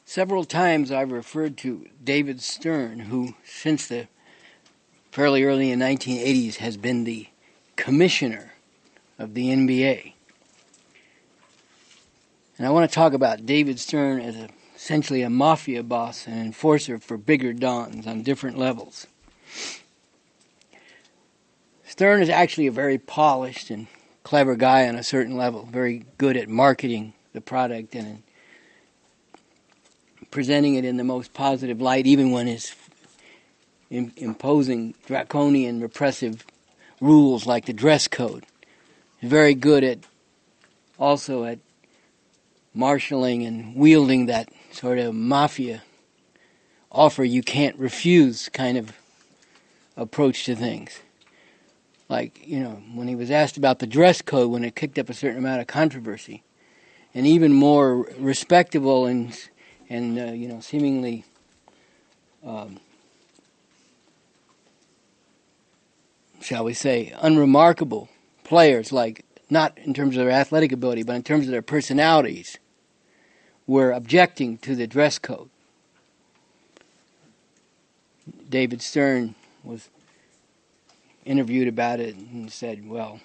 Several times I've referred to David Stern, who since the fairly early in the 1980s has been the commissioner of the NBA. And I want to talk about David Stern as essentially a mafia boss and enforcer for bigger dons on different levels. Stern is actually a very polished and clever guy on a certain level, very good at marketing the product and presenting it in the most positive light, even when it's imposing draconian repressive rules like the dress code. He's very good also at marshaling and wielding that sort of mafia offer you can't refuse kind of approach to things. Like, when he was asked about the dress code, when it kicked up a certain amount of controversy, and even more respectable and seemingly shall we say, unremarkable players, like not in terms of their athletic ability, but in terms of their personalities, were objecting to the dress code. David Stern was interviewed about it and said, well,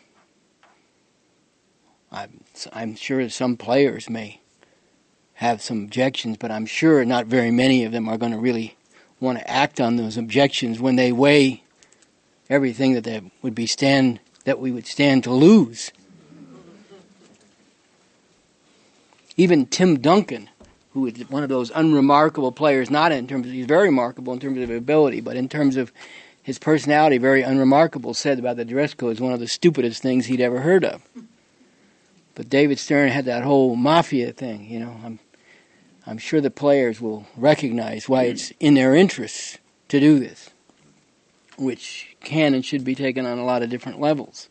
I'm sure some players may have some objections, but I'm sure not very many of them are going to really want to act on those objections when they weigh everything that we would stand to lose. Even Tim Duncan, who is one of those unremarkable players, not in terms of, he's very remarkable in terms of ability, but in terms of his personality, very unremarkable, said about the dress code is one of the stupidest things he'd ever heard of. But David Stern had that whole mafia thing, I'm sure the players will recognize why it's in their interests to do this, which can and should be taken on a lot of different levels.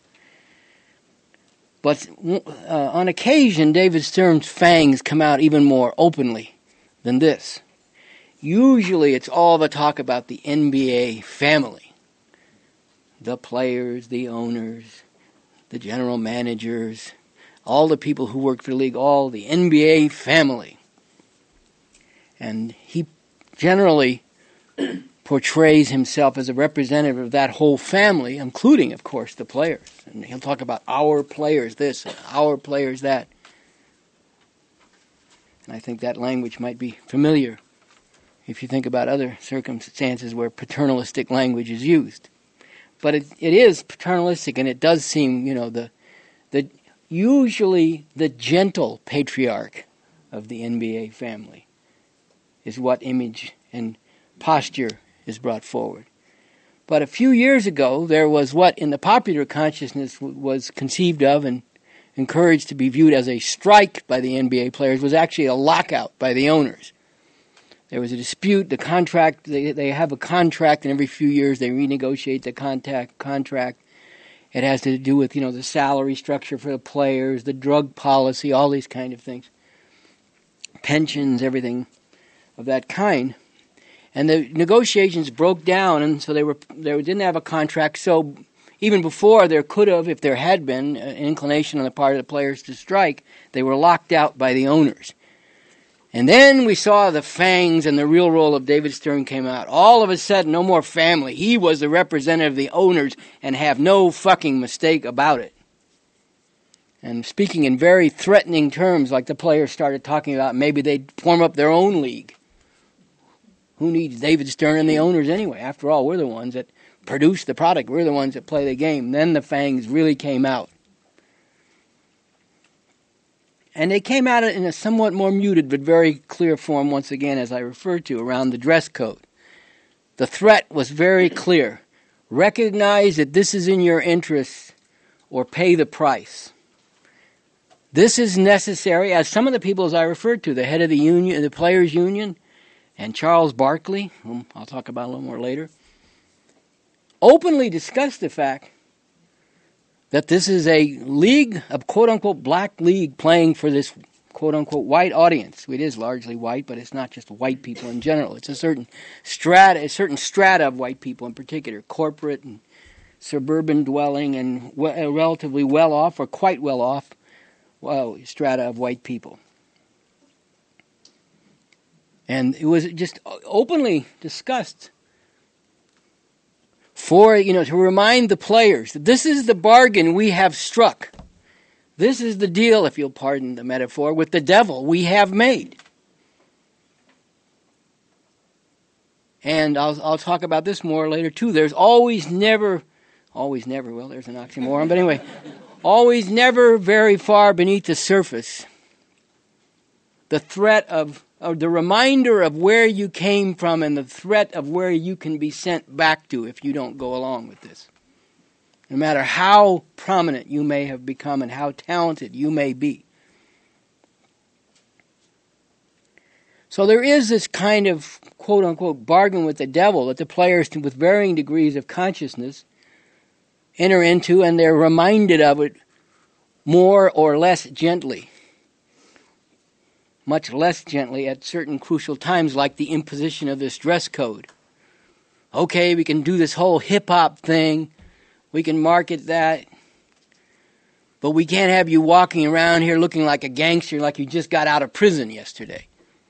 But on occasion, David Stern's fangs come out even more openly than this. Usually it's all the talk about the NBA family. The players, the owners, the general managers, all the people who work for the league, all the NBA family. And he generally portrays himself as a representative of that whole family, including, of course, the players. And he'll talk about our players this and our players that. And I think that language might be familiar if you think about other circumstances where paternalistic language is used. But it is paternalistic, and it does seem, usually the gentle patriarch of the NBA family is what image and posture is brought forward. But a few years ago, there was what in the popular consciousness was conceived of and encouraged to be viewed as a strike by the NBA players, was actually a lockout by the owners. There was a dispute, the contract, they have a contract, and every few years they renegotiate the contract. It has to do with, the salary structure for the players, the drug policy, all these kind of things. Pensions, everything of that kind. And the negotiations broke down, and so they didn't have a contract. So even before there could have, if there had been an inclination on the part of the players to strike, they were locked out by the owners. And then we saw the fangs and the real role of David Stern came out. All of a sudden, no more family. He was the representative of the owners, and have no fucking mistake about it. And speaking in very threatening terms, like the players started talking about, maybe they'd form up their own league. Who needs David Stern and the owners anyway? After all, we're the ones that produce the product. We're the ones that play the game. Then the fangs really came out. And they came out in a somewhat more muted but very clear form, once again, as I referred to, around the dress code. The threat was very clear. Recognize that this is in your interests or pay the price. This is necessary, as some of the people, as I referred to, the head of the union, the players' union, and Charles Barkley, whom I'll talk about a little more later, openly discussed the fact that this is a league, a quote-unquote black league, playing for this quote-unquote white audience. It is largely white, but it's not just white people in general. It's a certain strata of white people in particular, corporate and suburban dwelling and relatively well-off or quite well-off strata of white people. And it was just openly discussed for, to remind the players that this is the bargain we have struck. This is the deal, if you'll pardon the metaphor, with the devil we have made. And I'll talk about this more later too. There's always never, well, there's an oxymoron, but anyway, always never very far beneath the surface, the threat of the reminder of where you came from and the threat of where you can be sent back to if you don't go along with this. No matter how prominent you may have become and how talented you may be. So there is this kind of quote-unquote bargain with the devil that the players with varying degrees of consciousness enter into, and they're reminded of it more or less gently. Much less gently at certain crucial times, like the imposition of this dress code. Okay, we can do this whole hip-hop thing. We can market that. But we can't have you walking around here looking like a gangster, like you just got out of prison yesterday.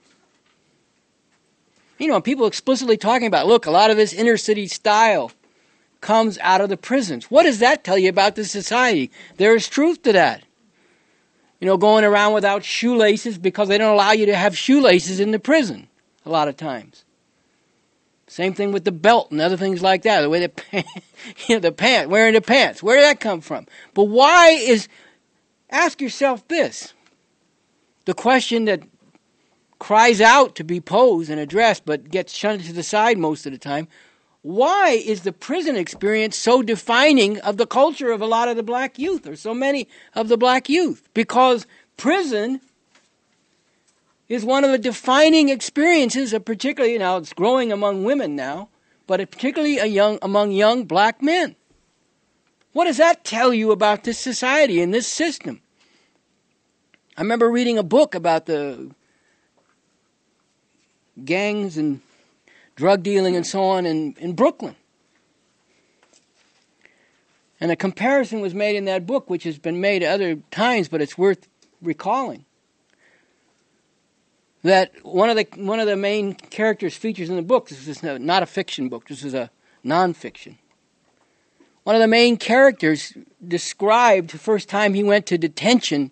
People explicitly talking about, look, a lot of this inner city style comes out of the prisons. What does that tell you about the society? There is truth to that. Going around without shoelaces because they don't allow you to have shoelaces in the prison a lot of times. Same thing with the belt and other things like that. The way wearing the pants. Where did that come from? But ask yourself this. The question that cries out to be posed and addressed but gets shunted to the side most of the time. Why is the prison experience so defining of the culture of a lot of the black youth, or so many of the black youth? Because prison is one of the defining experiences of particularly, now it's growing among women now, but particularly among young black men. What does that tell you about this society and this system? I remember reading a book about the gangs and drug dealing and so on in Brooklyn. And a comparison was made in that book, which has been made at other times, but it's worth recalling. That one of the main characters features in the book, this is not a fiction book, this is a nonfiction. One of the main characters described the first time he went to detention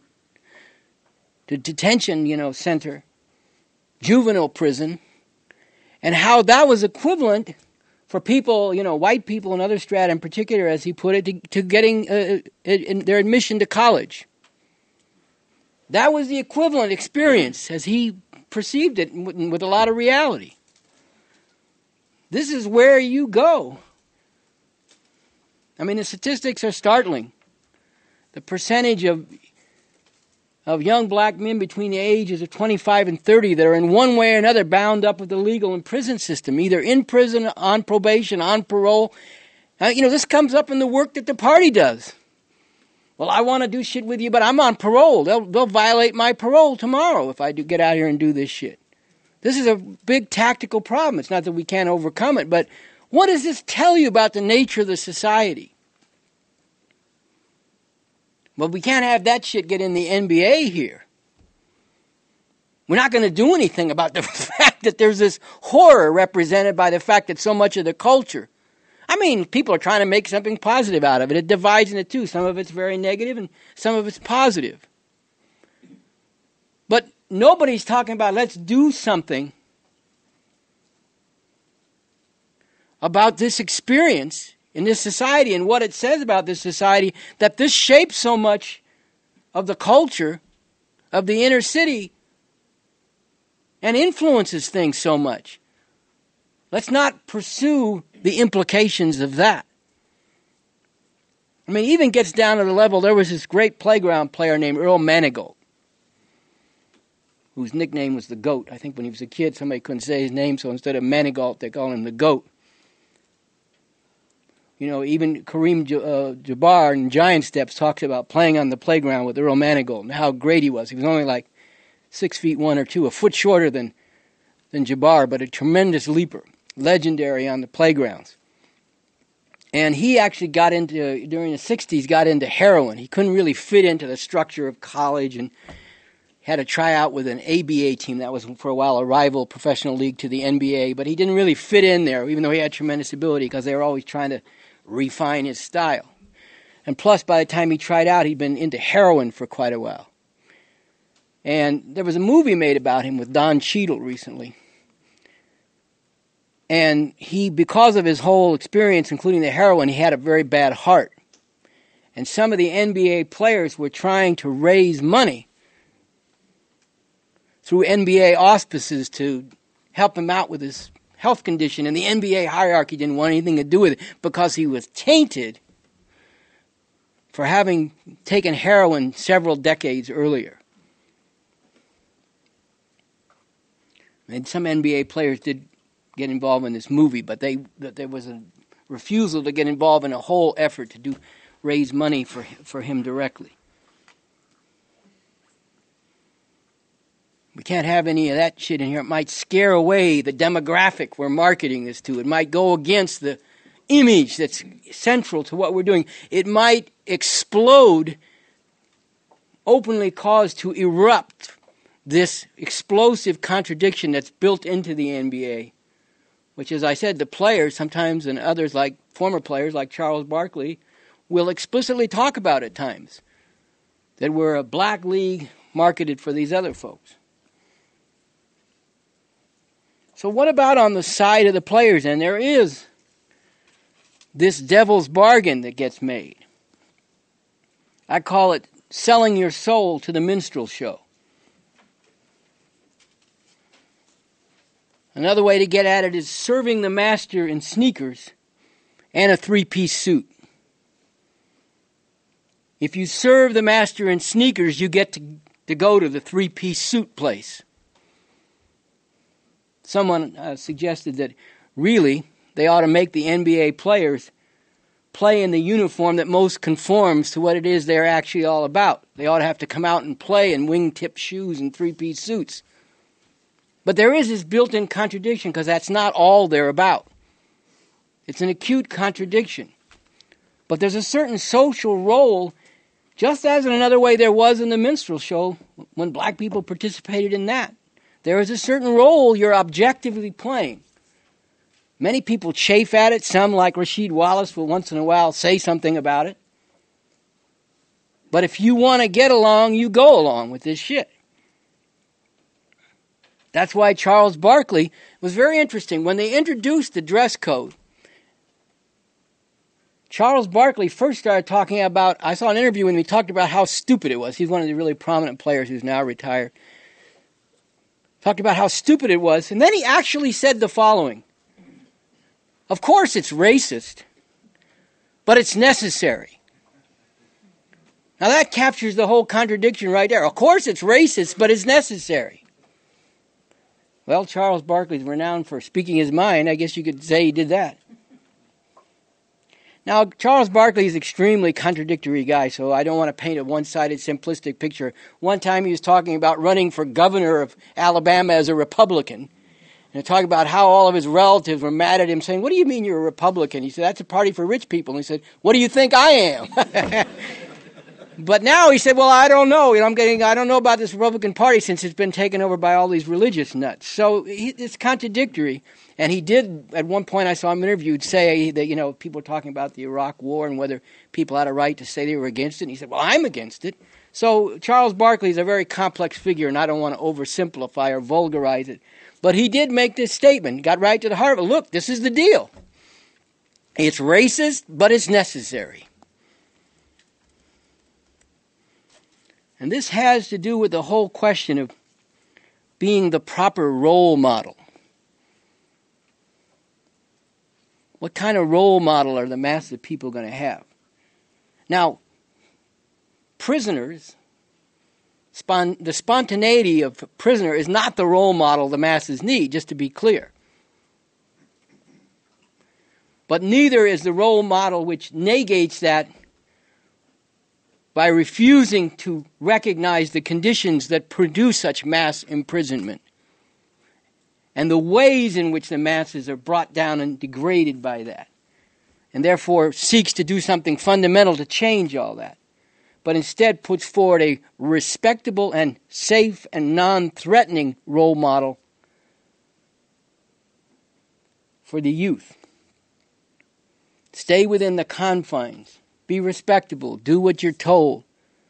center, juvenile prison, and how that was equivalent for people, white people and other strata in particular, as he put it, to getting their admission to college. That was the equivalent experience as he perceived it with a lot of reality. This is where you go. I mean, the statistics are startling. The percentage of young black men between the ages of 25 and 30 that are in one way or another bound up with the legal and prison system, either in prison, on probation, on parole. This comes up in the work that the party does. Well, I want to do shit with you, but I'm on parole. They'll violate my parole tomorrow if I do get out here and do this shit. This is a big tactical problem. It's not that we can't overcome it, but what does this tell you about the nature of the society? Well, we can't have that shit get in the NBA here. We're not going to do anything about the fact that there's this horror represented by the fact that so much of the culture, people are trying to make something positive out of it. It divides into two. Some of it's very negative and some of it's positive. But nobody's talking about let's do something about this experience in this society and what it says about this society, that this shapes so much of the culture of the inner city and influences things so much. Let's not pursue the implications of that. It even gets down to the level, there was this great playground player named Earl Manigault, whose nickname was the Goat. I think when he was a kid, somebody couldn't say his name, so instead of Manigault, they called him the Goat. Even Kareem Jabbar in Giant Steps talks about playing on the playground with Earl Manigault and how great he was. He was only like 6'1" or 2", a foot shorter than Jabbar, but a tremendous leaper, legendary on the playgrounds. And he actually during the 60s, got into heroin. He couldn't really fit into the structure of college, and had a tryout with an ABA team that was for a while a rival professional league to the NBA, but he didn't really fit in there, even though he had tremendous ability, because they were always trying to refine his style. And plus, by the time he tried out, he'd been into heroin for quite a while. And there was a movie made about him with Don Cheadle recently. And he, because of his whole experience, including the heroin, he had a very bad heart. And some of the NBA players were trying to raise money through NBA auspices to help him out with his health condition. And the NBA hierarchy didn't want anything to do with it because he was tainted for having taken heroin several decades earlier. And some NBA players did get involved in this movie, but there was a refusal to get involved in a whole effort to raise money for him directly. We can't have any of that shit in here. It might scare away the demographic we're marketing this to. It might go against the image that's central to what we're doing. It might explode, openly cause to erupt this explosive contradiction that's built into the NBA, which, as I said, the players sometimes and others, like former players like Charles Barkley, will explicitly talk about at times, that we're a black league marketed for these other folks. So what about on the side of the players? And there is this devil's bargain that gets made. I call it selling your soul to the minstrel show. Another way to get at it is serving the master in sneakers and a three-piece suit. If you serve the master in sneakers, you get to go to the three-piece suit place. Someone suggested that really they ought to make the NBA players play in the uniform that most conforms to what it is they're actually all about. They ought to have to come out and play in wingtip shoes and three-piece suits. But there is this built-in contradiction because that's not all they're about. It's an acute contradiction. But there's a certain social role, just as in another way there was in the minstrel show when black people participated in that. There is a certain role you're objectively playing. Many people chafe at it. Some, like Rasheed Wallace, will once in a while say something about it. But if you want to get along, you go along with this shit. That's why Charles Barkley was very interesting. When they introduced the dress code, Charles Barkley first started talking about, I saw an interview with him, he talked about how stupid it was. He's one of the really prominent players who's now retired. Talked about how stupid it was, and then he actually said the following. Of course it's racist, but it's necessary. Now that captures the whole contradiction right there. Of course it's racist, but it's necessary. Well, Charles Barkley's renowned for speaking his mind. I guess you could say he did that. Now, Charles Barkley is an extremely contradictory guy, so I don't want to paint a one-sided, simplistic picture. One time he was talking about running for governor of Alabama as a Republican, and talking about how all of his relatives were mad at him, saying, "What do you mean you're a Republican?" He said, "That's a party for rich people." And he said, "What do you think I am?" But now he said, "Well, I don't know. I don't know about this Republican Party since it's been taken over by all these religious nuts." So it's contradictory. And he did, at one point I saw him interviewed, say that, people were talking about the Iraq War and whether people had a right to say they were against it. And he said, "Well, I'm against it." So Charles Barkley is a very complex figure, and I don't want to oversimplify or vulgarize it. But he did make this statement, got right to the heart of it. Look, this is the deal. It's racist, but it's necessary. And this has to do with the whole question of being the proper role model. What kind of role model are the mass of people going to have? Now, prisoners, the spontaneity of a prisoner is not the role model the masses need, just to be clear. But neither is the role model which negates that by refusing to recognize the conditions that produce such mass imprisonment and the ways in which the masses are brought down and degraded by that, and therefore seeks to do something fundamental to change all that. but instead puts forward a respectable and safe and non-threatening role model for the youth. Stay within the confines. Be respectable. Do what you're told.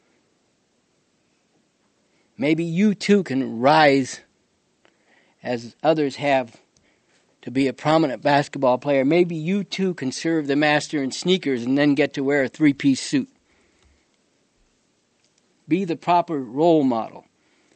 Maybe you too can rise as others have to be a prominent basketball player. Maybe you too can serve the master in sneakers and then get to wear a three-piece suit. Be the proper role model.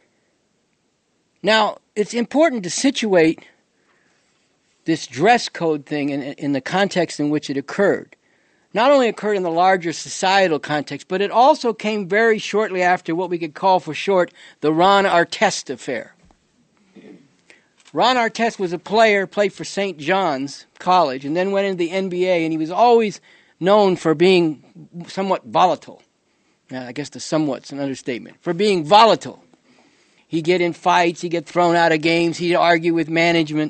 Now, it's important to situate this dress code thing in the context in which it occurred. Not only occurred in the larger societal context, but it also came very shortly after what we could call for short the Ron Artest affair. Ron Artest was a player, played for St. John's College, and then went into the NBA, and he was always known for being somewhat volatile. I guess the somewhat's an understatement. For being volatile. He'd get in fights, he'd get thrown out of games, he'd argue with management.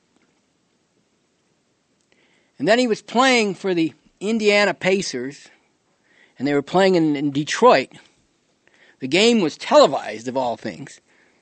And then he was playing for the Indiana Pacers, and they were playing in Detroit. The game was televised, of all things.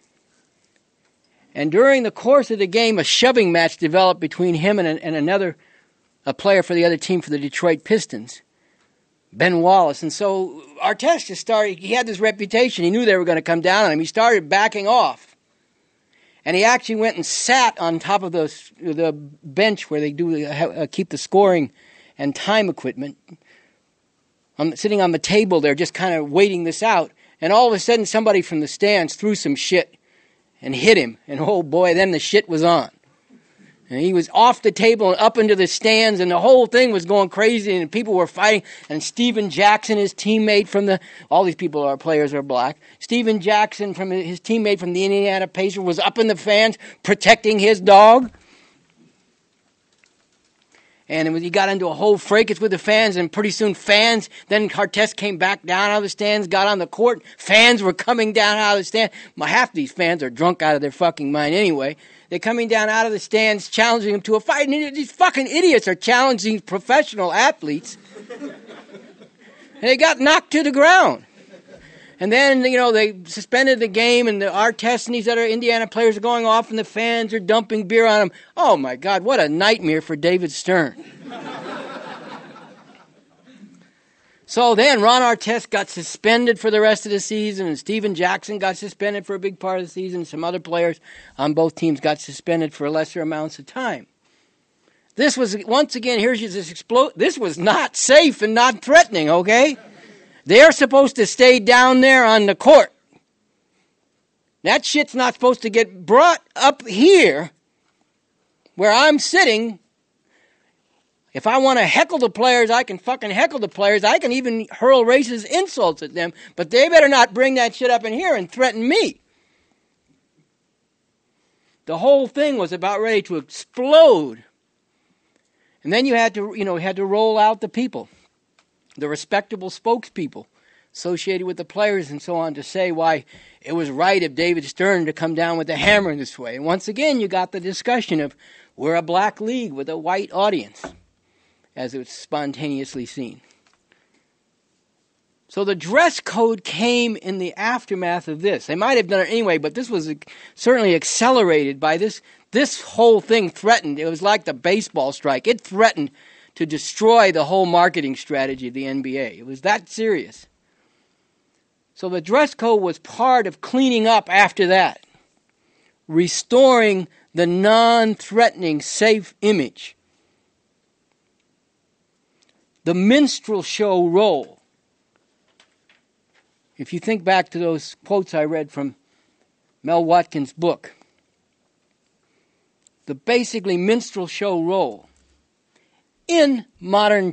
And during the course of the game, a shoving match developed between him and a player for the other team, for the Detroit Pistons, Ben Wallace. And so Artest just started, he had this reputation. He knew they were going to come down on him. He started backing off. And he actually went and sat on top of the bench where they keep the scoring and time equipment, sitting on the table there, just kind of waiting this out. And all of a sudden, somebody from the stands threw some shit and hit him. And oh boy, then the shit was on. And he was off the table and up into the stands, and the whole thing was going crazy, and people were fighting. And Stephen Jackson, his teammate all these players are black. Stephen Jackson, his teammate from the Indiana Pacers, was up in the fans protecting his dog. And he got into a whole fracas with the fans, and pretty soon then Artest came back down out of the stands, got on the court. Fans were coming down out of the stands. Half these fans are drunk out of their fucking mind anyway. They're coming down out of the stands, challenging him to a fight. And these fucking idiots are challenging professional athletes. And they got knocked to the ground. And then, they suspended the game, and the Artest and these other Indiana players are going off, and the fans are dumping beer on them. Oh, my God, what a nightmare for David Stern. So then Ron Artest got suspended for the rest of the season, and Stephen Jackson got suspended for a big part of the season. Some other players on both teams got suspended for lesser amounts of time. This was, once again, this was not safe and not threatening, okay? They're supposed to stay down there on the court. That shit's not supposed to get brought up here where I'm sitting. If I want to heckle the players, I can fucking heckle the players. I can even hurl racist insults at them. But they better not bring that shit up in here and threaten me. The whole thing was about ready to explode. And then you had to roll out the people. The respectable spokespeople associated with the players and so on, to say why it was right of David Stern to come down with the hammer in this way. And once again, you got the discussion of we're a black league with a white audience, as it was spontaneously seen. So the dress code came in the aftermath of this. They might have done it anyway, but this was certainly accelerated by this. This whole thing threatened. It was like the baseball strike. It threatened to destroy the whole marketing strategy of the NBA. It was that serious. So the dress code was part of cleaning up after that, restoring the non-threatening, safe image. The minstrel show role. If you think back to those quotes I read from Mel Watkins' book, the basically minstrel show role in modern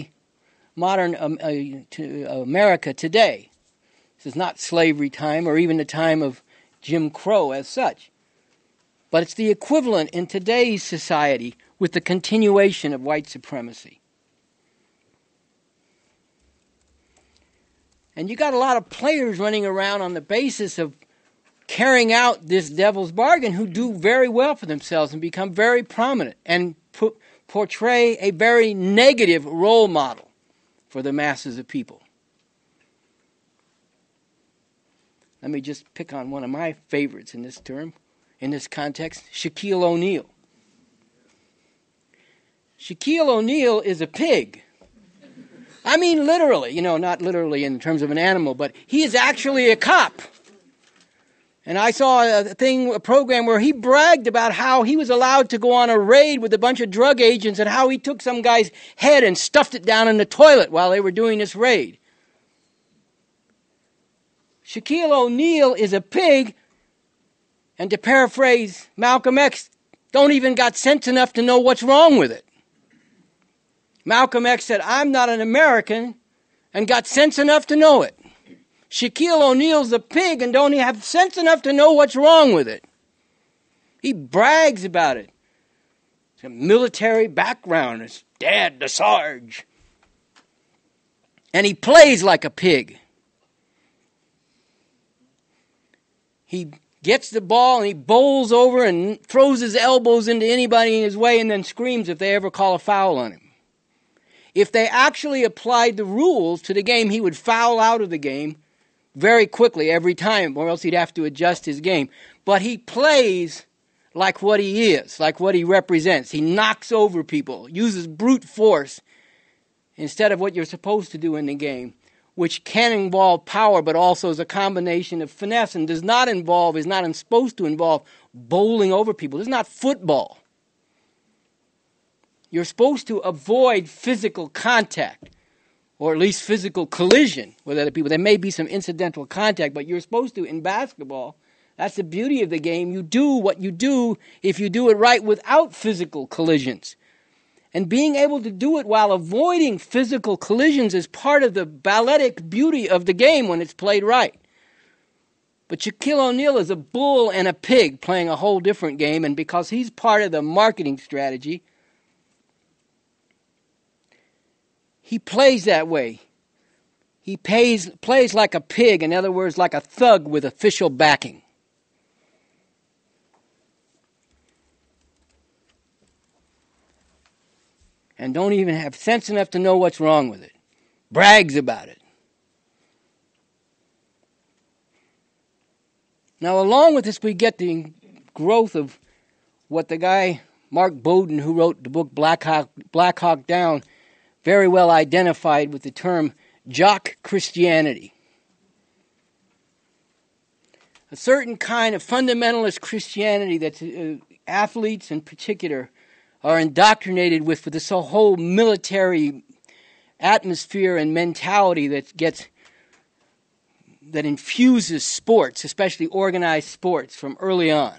America today. This is not slavery time or even the time of Jim Crow as such. But it's the equivalent in today's society with the continuation of white supremacy. And you got a lot of players running around on the basis of carrying out this devil's bargain who do very well for themselves and become very prominent and portray a very negative role model for the masses of people. Let me just pick on one of my favorites in this term, in this context, Shaquille O'Neal. Shaquille O'Neal is a pig. I mean literally, not literally in terms of an animal, but he is actually a cop. And I saw a program where he bragged about how he was allowed to go on a raid with a bunch of drug agents and how he took some guy's head and stuffed it down in the toilet while they were doing this raid. Shaquille O'Neal is a pig, and to paraphrase Malcolm X, don't even got sense enough to know what's wrong with it. Malcolm X said, I'm not an American, and got sense enough to know it. Shaquille O'Neal's a pig and don't have sense enough to know what's wrong with it. He brags about it. He's a military background. His dad, the Sarge. And he plays like a pig. He gets the ball and he bowls over and throws his elbows into anybody in his way and then screams if they ever call a foul on him. If they actually applied the rules to the game, he would foul out of the game very quickly every time, or else he'd have to adjust his game. But he plays like what he is, like what he represents. He knocks over people, uses brute force instead of what you're supposed to do in the game, which can involve power, but also is a combination of finesse and is not supposed to involve bowling over people. This is not football. You're supposed to avoid physical contact, or at least physical collision with other people. There may be some incidental contact, but you're supposed to, in basketball, that's the beauty of the game. You do what you do if you do it right without physical collisions. And being able to do it while avoiding physical collisions is part of the balletic beauty of the game when it's played right. But Shaquille O'Neal is a bull and a pig playing a whole different game, and because he's part of the marketing strategy, he plays that way. He plays like a pig, in other words, like a thug with official backing. And don't even have sense enough to know what's wrong with it. Brags about it. Now, along with this, we get the growth of what the guy, Mark Bowden, who wrote the book Black Hawk Down, very well identified with the term jock Christianity. A certain kind of fundamentalist Christianity that athletes in particular are indoctrinated with this whole military atmosphere and mentality that infuses sports, especially organized sports, from early on.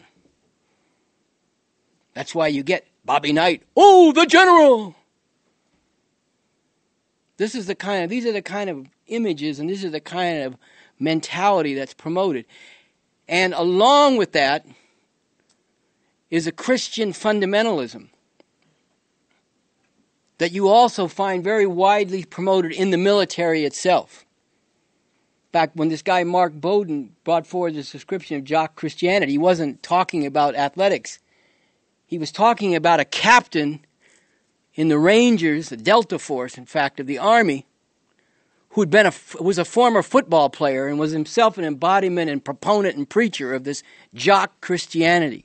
That's why you get Bobby Knight, oh, the general! These are the kind of images, and this is the kind of mentality that's promoted. And along with that is a Christian fundamentalism that you also find very widely promoted in the military itself. In fact, when this guy Mark Bowden brought forward this description of jock Christianity, he wasn't talking about athletics. He was talking about a captain in the Rangers, the Delta Force, in fact, of the Army, who was a former football player and was himself an embodiment and proponent and preacher of this jock Christianity.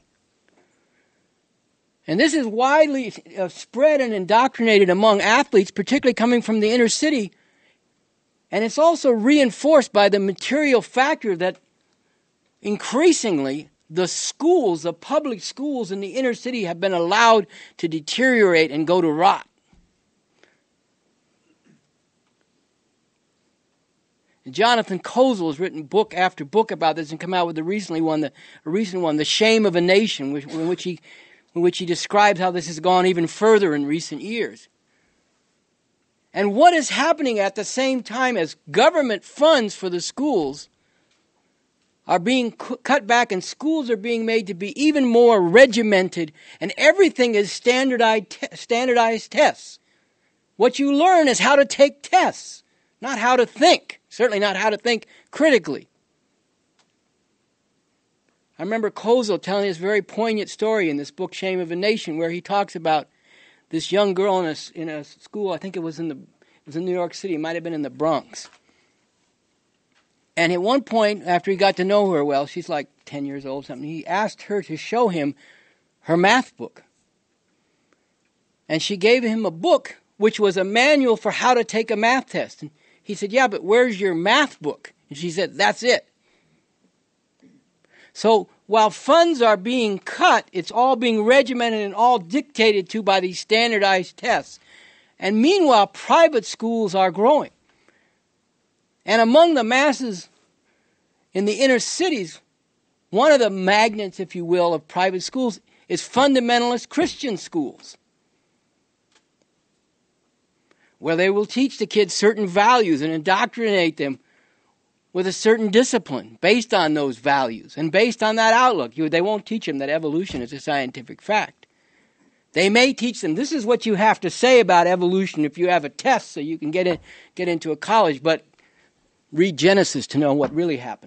And this is widely spread and indoctrinated among athletes, particularly coming from the inner city. And it's also reinforced by the material factor that increasingly the public schools in the inner city have been allowed to deteriorate and go to rot. Jonathan Kozol has written book after book about this and come out with a recent one, The Shame of a Nation, in which he describes how this has gone even further in recent years. And what is happening at the same time as government funds for the schools are being cut back and schools are being made to be even more regimented and everything is standardized tests. What you learn is how to take tests, not how to think, certainly not how to think critically. I remember Kozol telling this very poignant story in this book, Shame of a Nation, where he talks about this young girl in a school, I think it was in New York City, it might have been in the Bronx. And at one point, after he got to know her well, she's like 10 years old, something, he asked her to show him her math book. And she gave him a book which was a manual for how to take a math test. And he said, yeah, but where's your math book? And she said, that's it. So while funds are being cut, it's all being regimented and all dictated to by these standardized tests. And meanwhile, private schools are growing. And among the masses in the inner cities, one of the magnets, if you will, of private schools is fundamentalist Christian schools, where they will teach the kids certain values and indoctrinate them with a certain discipline based on those values and based on that outlook. They won't teach them that evolution is a scientific fact. They may teach them, this is what you have to say about evolution if you have a test so you can get into a college, but read Genesis to know what really happened.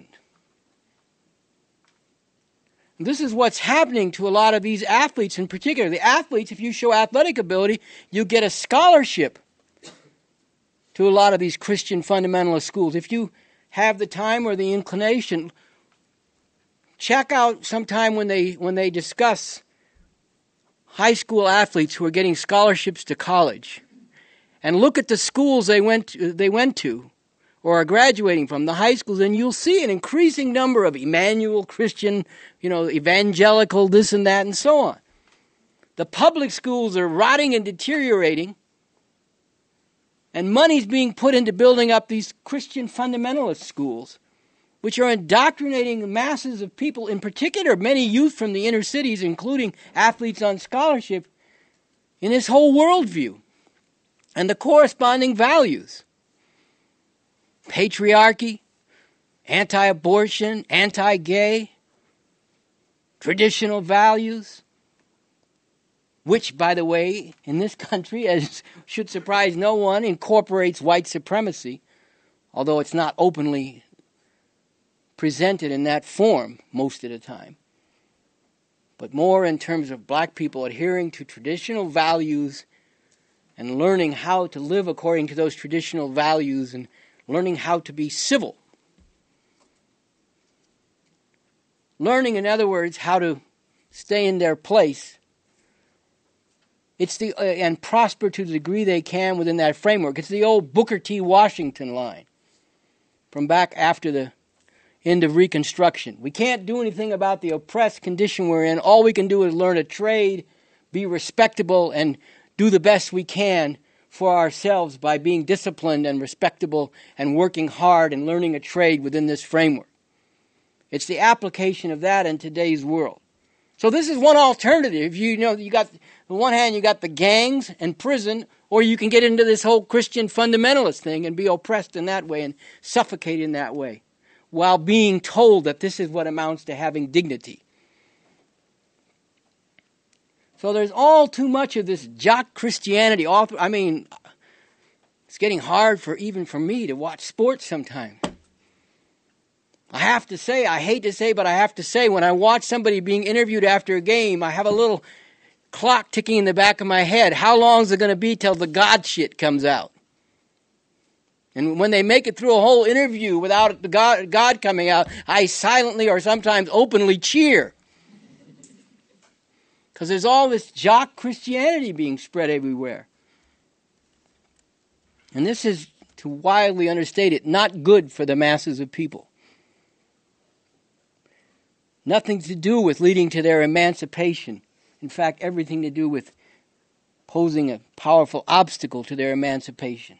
And this is what's happening to a lot of these athletes in particular. The athletes, if you show athletic ability, you get a scholarship to a lot of these Christian fundamentalist schools. If you have the time or the inclination, check out sometime when they discuss high school athletes who are getting scholarships to college, and look at the schools they went to or are graduating from, the high schools, and you'll see an increasing number of Emmanuel Christian, evangelical, this and that, and so on. The public schools are rotting and deteriorating, and money's being put into building up these Christian fundamentalist schools, which are indoctrinating masses of people, in particular many youth from the inner cities, including athletes on scholarship, in this whole worldview and the corresponding values. Patriarchy, anti-abortion, anti-gay, traditional values, which, by the way, in this country, as should surprise no one, incorporates white supremacy, although it's not openly presented in that form most of the time, but more in terms of black people adhering to traditional values and learning how to live according to those traditional values and learning how to be civil. Learning, in other words, how to stay in their place. And prosper to the degree they can within that framework. It's the old Booker T. Washington line from back after the end of Reconstruction. We can't do anything about the oppressed condition we're in. All we can do is learn a trade, be respectable, and do the best we can for ourselves by being disciplined and respectable and working hard and learning a trade within this framework. It's the application of that in today's world. So this is one alternative. You got, on one hand, you got the gangs and prison, or you can get into this whole Christian fundamentalist thing and be oppressed in that way and suffocate in that way, while being told that this is what amounts to having dignity. So there's all too much of this jock Christianity. It's getting hard even for me to watch sports sometimes. I have to say, I hate to say, but I have to say, when I watch somebody being interviewed after a game, I have a little clock ticking in the back of my head. How long is it going to be till the God shit comes out? And when they make it through a whole interview without the God coming out, I silently or sometimes openly cheer. Because there's all this jock Christianity being spread everywhere. And this is, to wildly understate it, not good for the masses of people. Nothing to do with leading to their emancipation. In fact, everything to do with posing a powerful obstacle to their emancipation.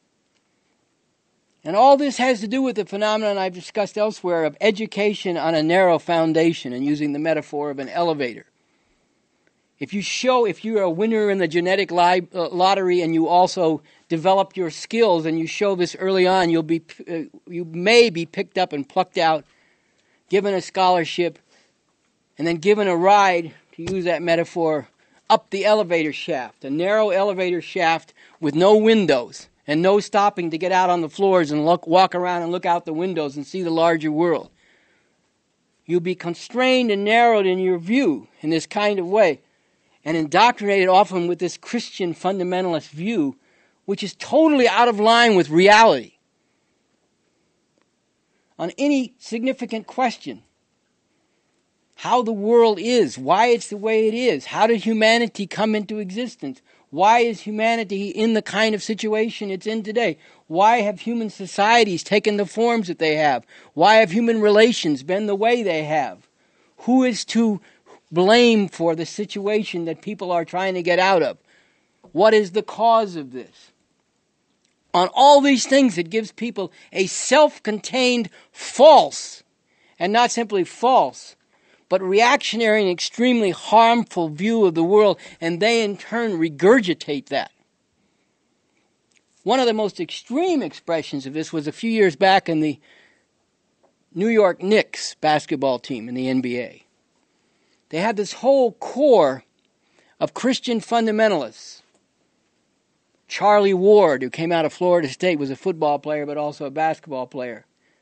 And all this has to do with the phenomenon I've discussed elsewhere of education on a narrow foundation, and using the metaphor of an elevator. If you're a winner in the genetic lottery and you also develop your skills and you show this early on, you may be picked up and plucked out, given a scholarship, and then given a ride, to use that metaphor, up the elevator shaft, a narrow elevator shaft with no windows and no stopping to get out on the floors and walk around and look out the windows and see the larger world. You'll be constrained and narrowed in your view in this kind of way, and indoctrinated often with this Christian fundamentalist view, which is totally out of line with reality. on any significant question. How the world is, why it's the way it is, how did humanity come into existence? Why is humanity in the kind of situation it's in today? Why have human societies taken the forms that they have? Why have human relations been the way they have? Who is to blame for the situation that people are trying to get out of? What is the cause of this? On all these things, it gives people a self-contained false, and not simply false, but reactionary and extremely harmful view of the world, and they in turn regurgitate that. One of the most extreme expressions of this was a few years back in the New York Knicks basketball team in the NBA. They had this whole core of Christian fundamentalists. Charlie Ward, who came out of Florida State, was a football player but also a basketball player.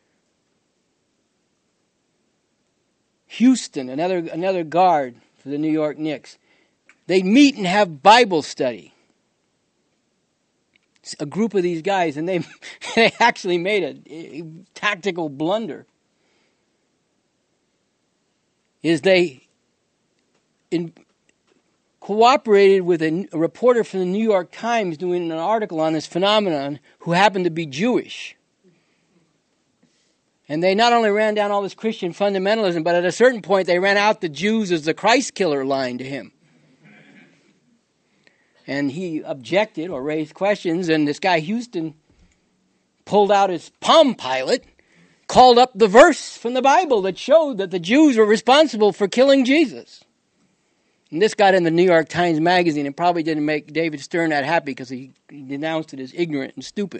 Houston, another guard for the New York Knicks. They'd meet and have Bible study. A group of these guys, and they actually made a tactical blunder. They cooperated with a reporter from the New York Times doing an article on this phenomenon who happened to be Jewish. And they not only ran down all this Christian fundamentalism, but at a certain point they ran out the Jews as the Christ killer line to him. And he objected or raised questions, and this guy Houston pulled out his Palm Pilot, called up the verse from the Bible that showed that the Jews were responsible for killing Jesus. And this got in the New York Times Magazine and probably didn't make David Stern that happy because he denounced it as ignorant and stupid.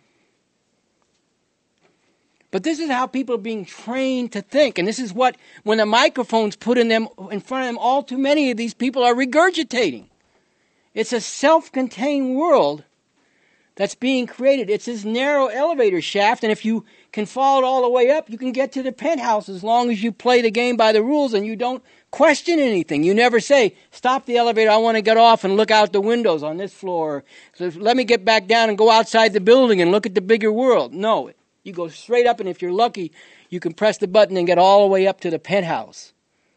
But this is how people are being trained to think. And this is what, when the microphone's put in front of them, all too many of these people are regurgitating. It's a self-contained world that's being created. It's this narrow elevator shaft, and if you can follow it all the way up, you can get to the penthouse as long as you play the game by the rules and you don't question anything. You never say, stop the elevator, I want to get off and look out the windows on this floor. So let me get back down and go outside the building and look at the bigger world. No, you go straight up, and if you're lucky, you can press the button and get all the way up to the penthouse.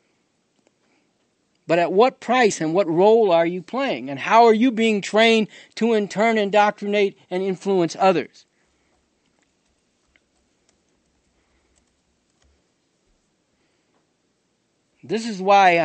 But at what price and what role are you playing? And how are you being trained to in turn indoctrinate and influence others? This is why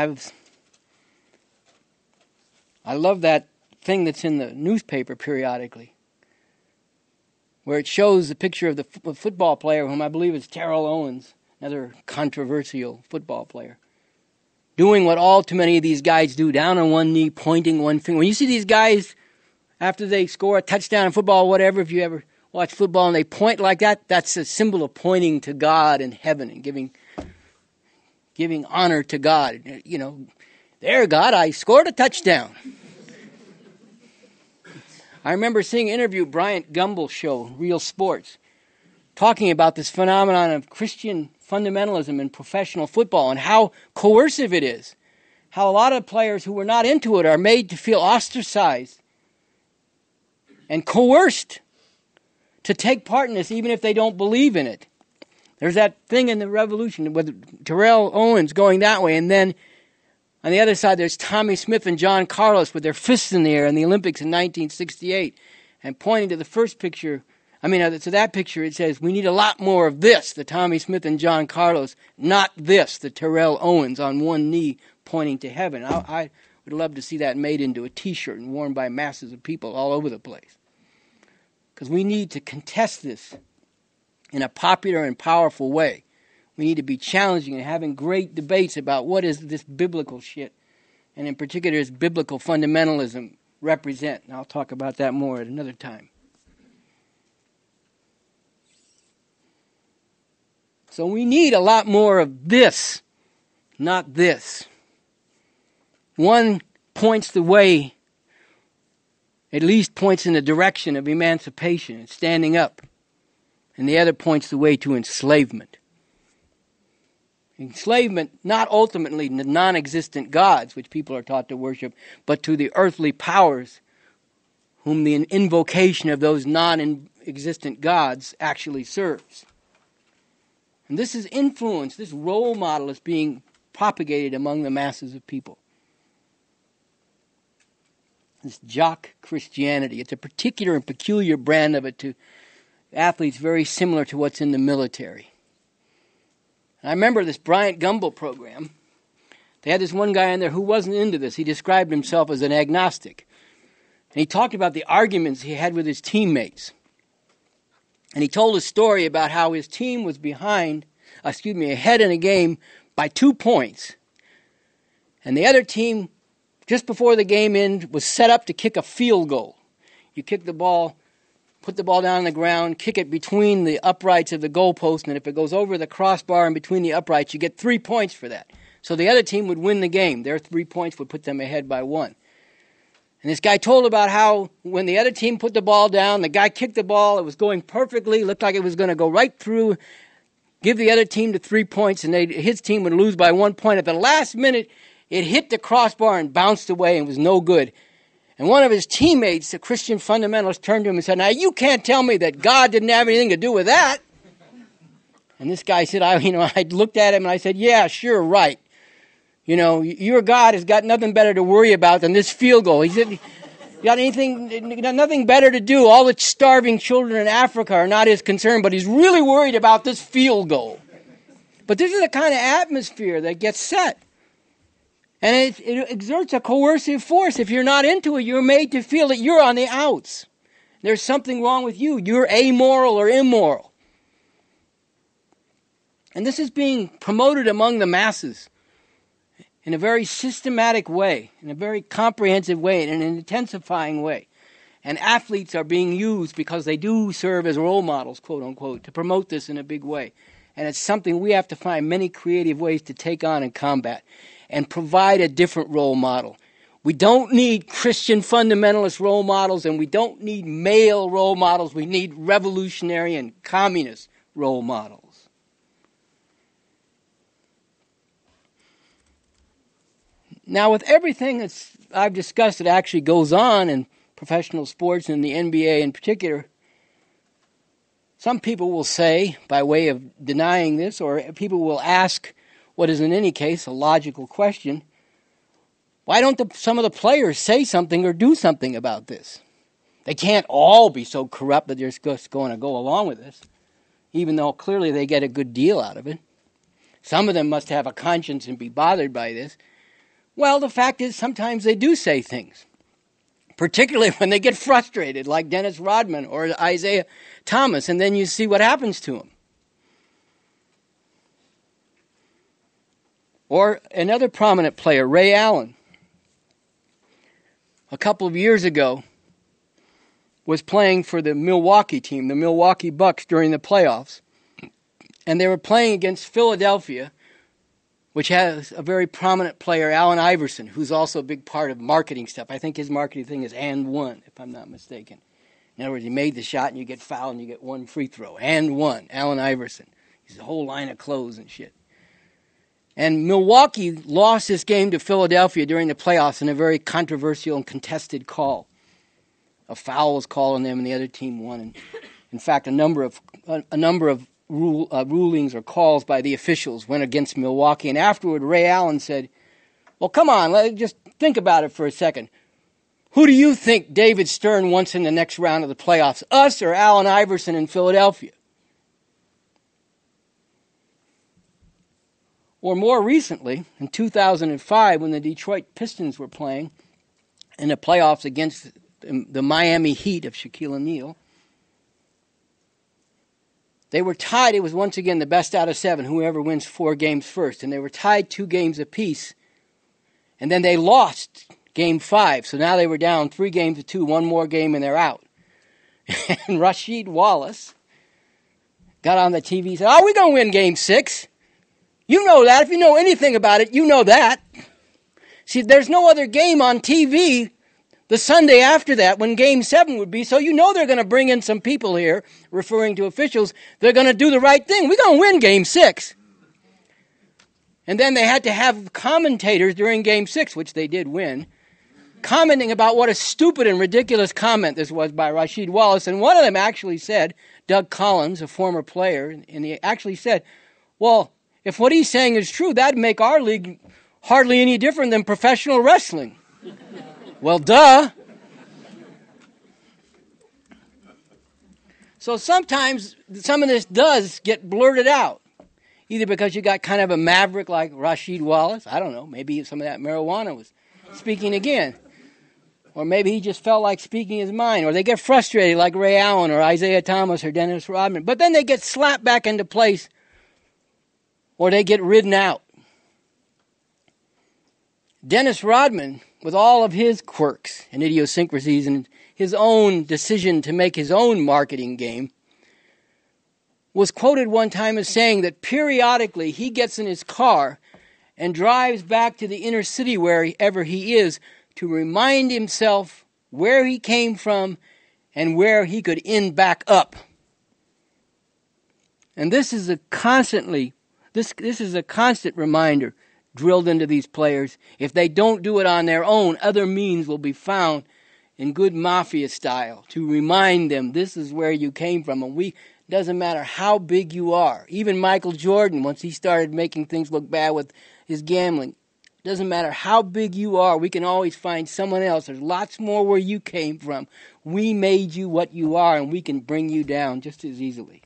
I love that thing that's in the newspaper periodically, where it shows the picture of the football player, whom I believe is Terrell Owens, another controversial football player, doing what all too many of these guys do, down on one knee, pointing one finger. When you see these guys, after they score a touchdown in football or whatever, if you ever watch football and they point like that, that's a symbol of pointing to God in heaven and giving honor to God. You know, there, God, I scored a touchdown. I remember seeing an interview, Bryant Gumbel's show, Real Sports, talking about this phenomenon of Christian fundamentalism in professional football and how coercive it is. How a lot of players who were not into it are made to feel ostracized and coerced to take part in this even if they don't believe in it. There's that thing in the Revolution with Terrell Owens going that way, and then on the other side there's Tommy Smith and John Carlos with their fists in the air in the Olympics in 1968 and pointing to the first picture. To that picture it says, we need a lot more of this, the Tommy Smith and John Carlos, not this, the Terrell Owens on one knee pointing to heaven. I would love to see that made into a T-shirt and worn by masses of people all over the place. Because we need to contest this in a popular and powerful way. We need to be challenging and having great debates about what is this biblical shit, and in particular does biblical fundamentalism represent. And I'll talk about that more at another time. So we need a lot more of this, not this. One points the way, at least points in the direction of emancipation and standing up, and the other points the way to enslavement. Enslavement not ultimately to non-existent gods, which people are taught to worship, but to the earthly powers whom the invocation of those non-existent gods actually serves. And this is influence, this role model is being propagated among the masses of people. This jock Christianity. It's a particular and peculiar brand of it to athletes very similar to what's in the military. And I remember this Bryant Gumbel program. They had this one guy in there who wasn't into this. He described himself as an agnostic. And he talked about the arguments he had with his teammates. And he told a story about how his team was ahead in a game by 2 points. And the other team, just before the game ended, was set up to kick a field goal. You kick the ball, put the ball down on the ground, kick it between the uprights of the goalpost, and if it goes over the crossbar and between the uprights, you get 3 points for that. So the other team would win the game. Their 3 points would put them ahead by 1. And this guy told about how when the other team put the ball down, the guy kicked the ball, it was going perfectly, looked like it was going to go right through, give the other team the 3 points, and his team would lose by 1 point. At the last minute, it hit the crossbar and bounced away and was no good. And one of his teammates, a Christian fundamentalist, turned to him and said, "Now you can't tell me that God didn't have anything to do with that." And this guy said, I looked at him and I said, "Yeah, sure, right. You know, your God has got nothing better to worry about than this field goal." He said, "You got nothing better to do. All the starving children in Africa are not his concern, but he's really worried about this field goal." But this is the kind of atmosphere that gets set. And it exerts a coercive force. If you're not into it, you're made to feel that you're on the outs. There's something wrong with you. You're amoral or immoral. And this is being promoted among the masses in a very systematic way, in a very comprehensive way, in an intensifying way. And athletes are being used because they do serve as role models, quote unquote, to promote this in a big way. And it's something we have to find many creative ways to take on and combat and provide a different role model. We don't need Christian fundamentalist role models, and we don't need male role models. We need revolutionary and communist role models. Now, with everything that I've discussed that actually goes on in professional sports and the NBA in particular, some people will say, by way of denying this, or people will ask what is in any case a logical question, why don't some of the players say something or do something about this? They can't all be so corrupt that they're just going to go along with this, even though clearly they get a good deal out of it. Some of them must have a conscience and be bothered by this. Well, the fact is sometimes they do say things, particularly when they get frustrated, like Dennis Rodman or Isaiah Thomas, and then you see what happens to them. Or another prominent player, Ray Allen, a couple of years ago, was playing for the Milwaukee team, the Milwaukee Bucks, during the playoffs. And they were playing against Philadelphia, which has a very prominent player, Allen Iverson, who's also a big part of marketing stuff. I think his marketing thing is and one, if I'm not mistaken. In other words, he made the shot and you get fouled and you get one free throw. And one, Allen Iverson. He's a whole line of clothes and shit. And Milwaukee lost this game to Philadelphia during the playoffs in a very controversial and contested call. A foul was called on them and the other team won. And in fact, a number of rulings or calls by the officials went against Milwaukee. And afterward, Ray Allen said, "Well, come on, let's just think about it for a second. Who do you think David Stern wants in the next round of the playoffs, us or Allen Iverson in Philadelphia?" Or more recently, in 2005, when the Detroit Pistons were playing in the playoffs against the Miami Heat of Shaquille O'Neal, they were tied. It was once again the best out of 7, whoever wins 4 games first. And they were tied 2 games apiece. And then they lost game 5. So now they were down 3 games to 2, 1 more game and they're out. And Rasheed Wallace got on the TV and said, "Oh, we're going to win game 6. You know that. If you know anything about it, you know that." See, there's no other game on TV the Sunday after that when game 7 would be, so you know they're going to bring in some people here, referring to officials. They're going to do the right thing. We're going to win game 6. And then they had to have commentators during game 6, which they did win, commenting about what a stupid and ridiculous comment this was by Rasheed Wallace. And one of them actually said, Doug Collins, a former player, and he actually said, Well, if what he's saying is true, that'd make our league hardly any different than professional wrestling. Well, duh. So sometimes some of this does get blurted out, either because you got kind of a maverick like Rasheed Wallace. I don't know. Maybe some of that marijuana was speaking again. Or maybe he just felt like speaking his mind. Or they get frustrated like Ray Allen or Isaiah Thomas or Dennis Rodman. But then they get slapped back into place. Or they get ridden out. Dennis Rodman, with all of his quirks and idiosyncrasies and his own decision to make his own marketing game, was quoted one time as saying that periodically he gets in his car and drives back to the inner city wherever he is to remind himself where he came from and where he could end back up. And this is a constant reminder drilled into these players. If they don't do it on their own, other means will be found in good mafia style to remind them this is where you came from. And doesn't matter how big you are. Even Michael Jordan, once he started making things look bad with his gambling, doesn't matter how big you are, we can always find someone else. There's lots more where you came from. We made you what you are, and we can bring you down just as easily.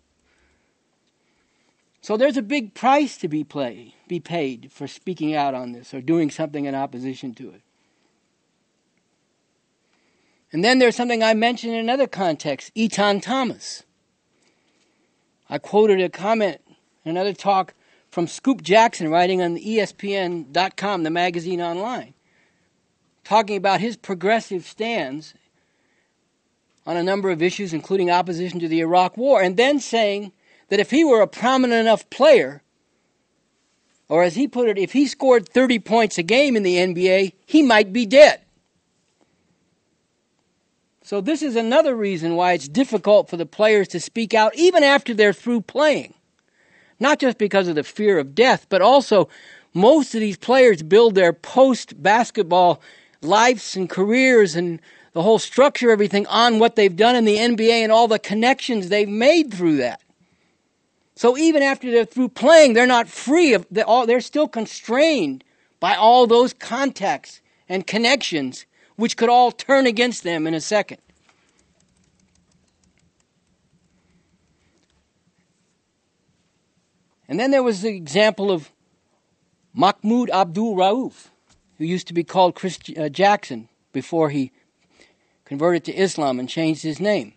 So there's a big price to be paid for speaking out on this or doing something in opposition to it. And then there's something I mentioned in another context, Etan Thomas. I quoted a comment in another talk from Scoop Jackson writing on the ESPN.com, the magazine online, talking about his progressive stands on a number of issues, including opposition to the Iraq War, and then saying that if he were a prominent enough player, or as he put it, if he scored 30 points a game in the NBA, he might be dead. So this is another reason why it's difficult for the players to speak out even after they're through playing. Not just because of the fear of death, but also most of these players build their post-basketball lives and careers and the whole structure, everything, on what they've done in the NBA and all the connections they've made through that. So even after they're through playing, they're not free of they're still constrained by all those contacts and connections, which could all turn against them in a second. And then there was the example of Mahmoud Abdul Rauf, who used to be called Chris Jackson before he converted to Islam and changed his name.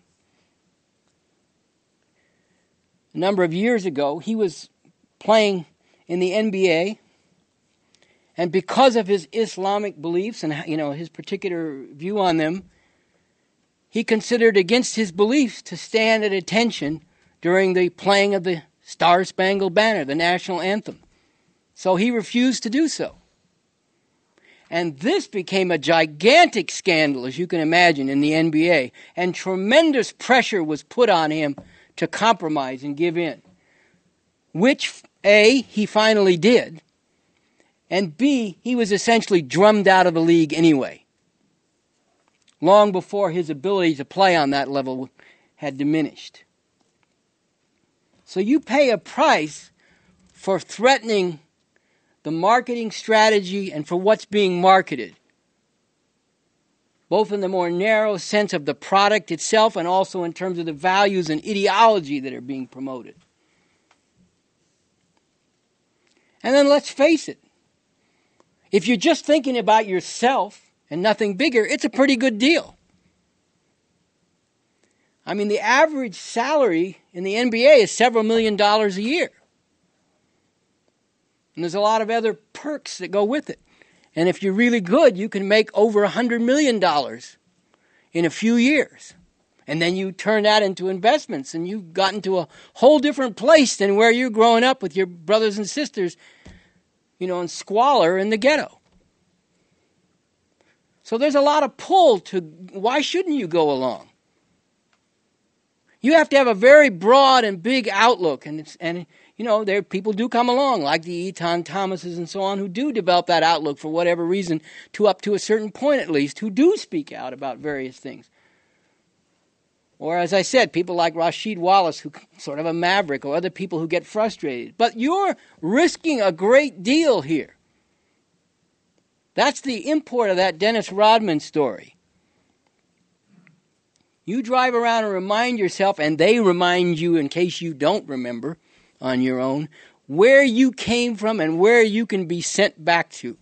A number of years ago, he was playing in the NBA, and because of his Islamic beliefs and his particular view on them, he considered against his beliefs to stand at attention during the playing of the Star-Spangled Banner, the national anthem. So he refused to do so. And this became a gigantic scandal, as you can imagine, in the NBA. And tremendous pressure was put on him to compromise and give in. Which, A, he finally did. And B, he was essentially drummed out of the league anyway. Long before his ability to play on that level had diminished. So you pay a price for threatening the marketing strategy and for what's being marketed, both in the more narrow sense of the product itself and also in terms of the values and ideology that are being promoted. And then let's face it, if you're just thinking about yourself and nothing bigger, it's a pretty good deal. I mean, the average salary in the NBA is several $1 million a year. And there's a lot of other perks that go with it. And if you're really good, you can make over $100 million in a few years. And then you turn that into investments, and you've gotten to a whole different place than where you're growing up with your brothers and sisters, in squalor in the ghetto. So there's a lot of pull to why shouldn't you go along? You have to have a very broad and big outlook, and there people do come along, like the Etan Thomases and so on, who do develop that outlook for whatever reason, up to a certain point at least, who do speak out about various things. Or, as I said, people like Rasheed Wallace, who sort of a maverick, or other people who get frustrated. But you're risking a great deal here. That's the import of that Dennis Rodman story. You drive around and remind yourself, and they remind you in case you don't remember on your own, where you came from and where you can be sent back to.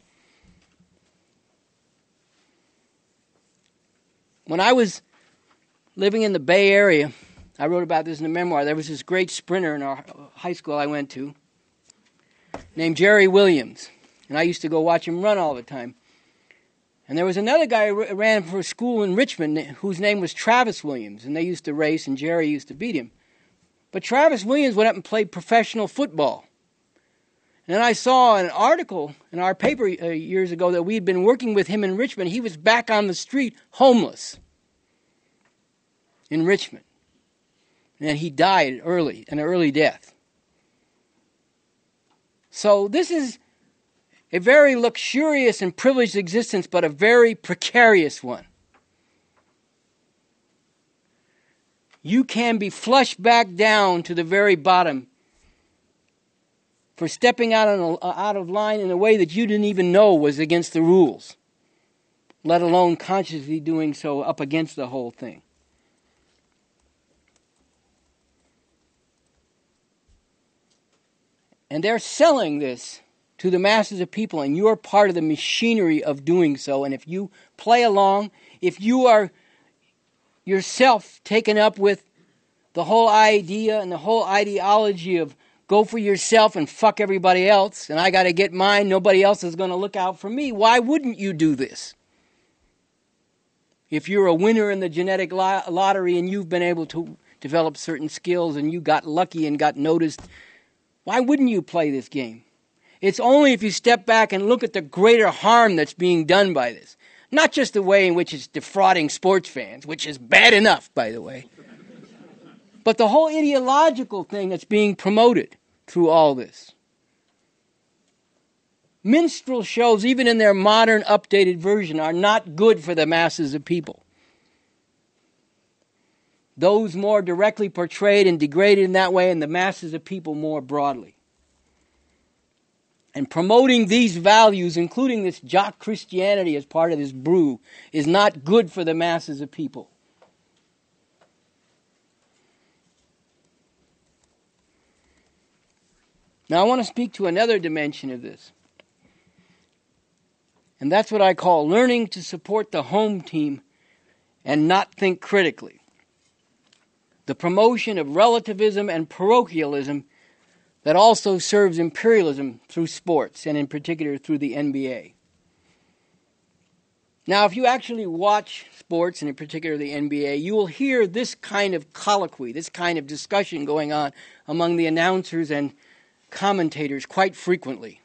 When I was living in the Bay Area, I wrote about this in a memoir. There was this great sprinter in our high school I went to named Jerry Williams. And I used to go watch him run all the time. And there was another guy who ran for a school in Richmond whose name was Travis Williams. And they used to race, and Jerry used to beat him. But Travis Williams went up and played professional football. And then I saw an article in our paper years ago that we had been working with him in Richmond. He was back on the street, homeless, in Richmond. And he died early, an early death. So this is a very luxurious and privileged existence, but a very precarious one. You can be flushed back down to the very bottom for stepping out of line in a way that you didn't even know was against the rules, let alone consciously doing so up against the whole thing. And they're selling this to the masses of people, and you're part of the machinery of doing so. And if you play along, if you are yourself taken up with the whole idea and the whole ideology of go for yourself and fuck everybody else, and I got to get mine, nobody else is going to look out for me, why wouldn't you do this? If you're a winner in the genetic lottery and you've been able to develop certain skills and you got lucky and got noticed, why wouldn't you play this game? It's only if you step back and look at the greater harm that's being done by this. Not just the way in which it's defrauding sports fans, which is bad enough, by the way, but the whole ideological thing that's being promoted through all this. Minstrel shows, even in their modern, updated version, are not good for the masses of people. Those more directly portrayed and degraded in that way, and the masses of people more broadly. And promoting these values, including this jock Christianity as part of this brew, is not good for the masses of people. Now I want to speak to another dimension of this. And that's what I call learning to support the home team and not think critically. The promotion of relativism and parochialism that also serves imperialism through sports, and in particular through the NBA. Now, if you actually watch sports, and in particular the NBA, you will hear this kind of colloquy, this kind of discussion going on among the announcers and commentators quite frequently.